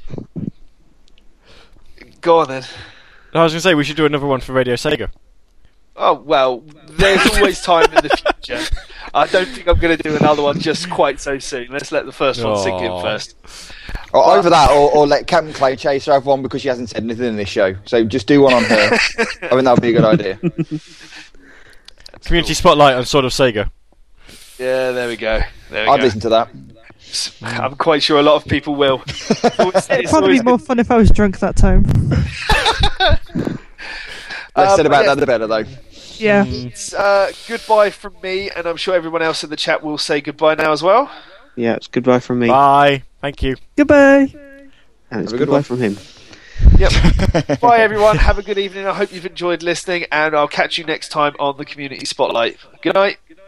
Speaker 1: Go on then.
Speaker 2: I was going to say we should do another one for Radio Sega.
Speaker 1: Oh, well, there's always time in the future. I don't think I'm going to do another one just quite so soon. Let's let the first one sink in
Speaker 2: Aw.
Speaker 1: first.
Speaker 4: Or either that, or, or let Captain Clay Chaser have one because she hasn't said anything in this show. So just do one on her. I think that would be a good idea.
Speaker 2: Community Spotlight on Sword of Sega.
Speaker 1: Yeah, there we go. There we
Speaker 4: I'd
Speaker 1: go.
Speaker 4: listen to that.
Speaker 1: I'm quite sure a lot of people will. It's always-
Speaker 5: It'd
Speaker 1: it's
Speaker 5: probably
Speaker 1: always
Speaker 5: be more fun if I was drunk that time.
Speaker 4: Less
Speaker 1: Um,
Speaker 4: said about
Speaker 1: yeah.
Speaker 4: that, the better, though.
Speaker 5: Yeah.
Speaker 1: It's uh, goodbye from me, and I'm sure everyone else in the chat will say goodbye now as well.
Speaker 3: Yeah, it's goodbye from me,
Speaker 2: Bye. Thank you.
Speaker 5: Goodbye.
Speaker 3: and it's
Speaker 4: Have a good
Speaker 3: goodbye
Speaker 4: one.
Speaker 3: from him.
Speaker 1: Yep. Bye, everyone. Have a good evening. I hope you've enjoyed listening, and I'll catch you next time on the Community Spotlight. Good night.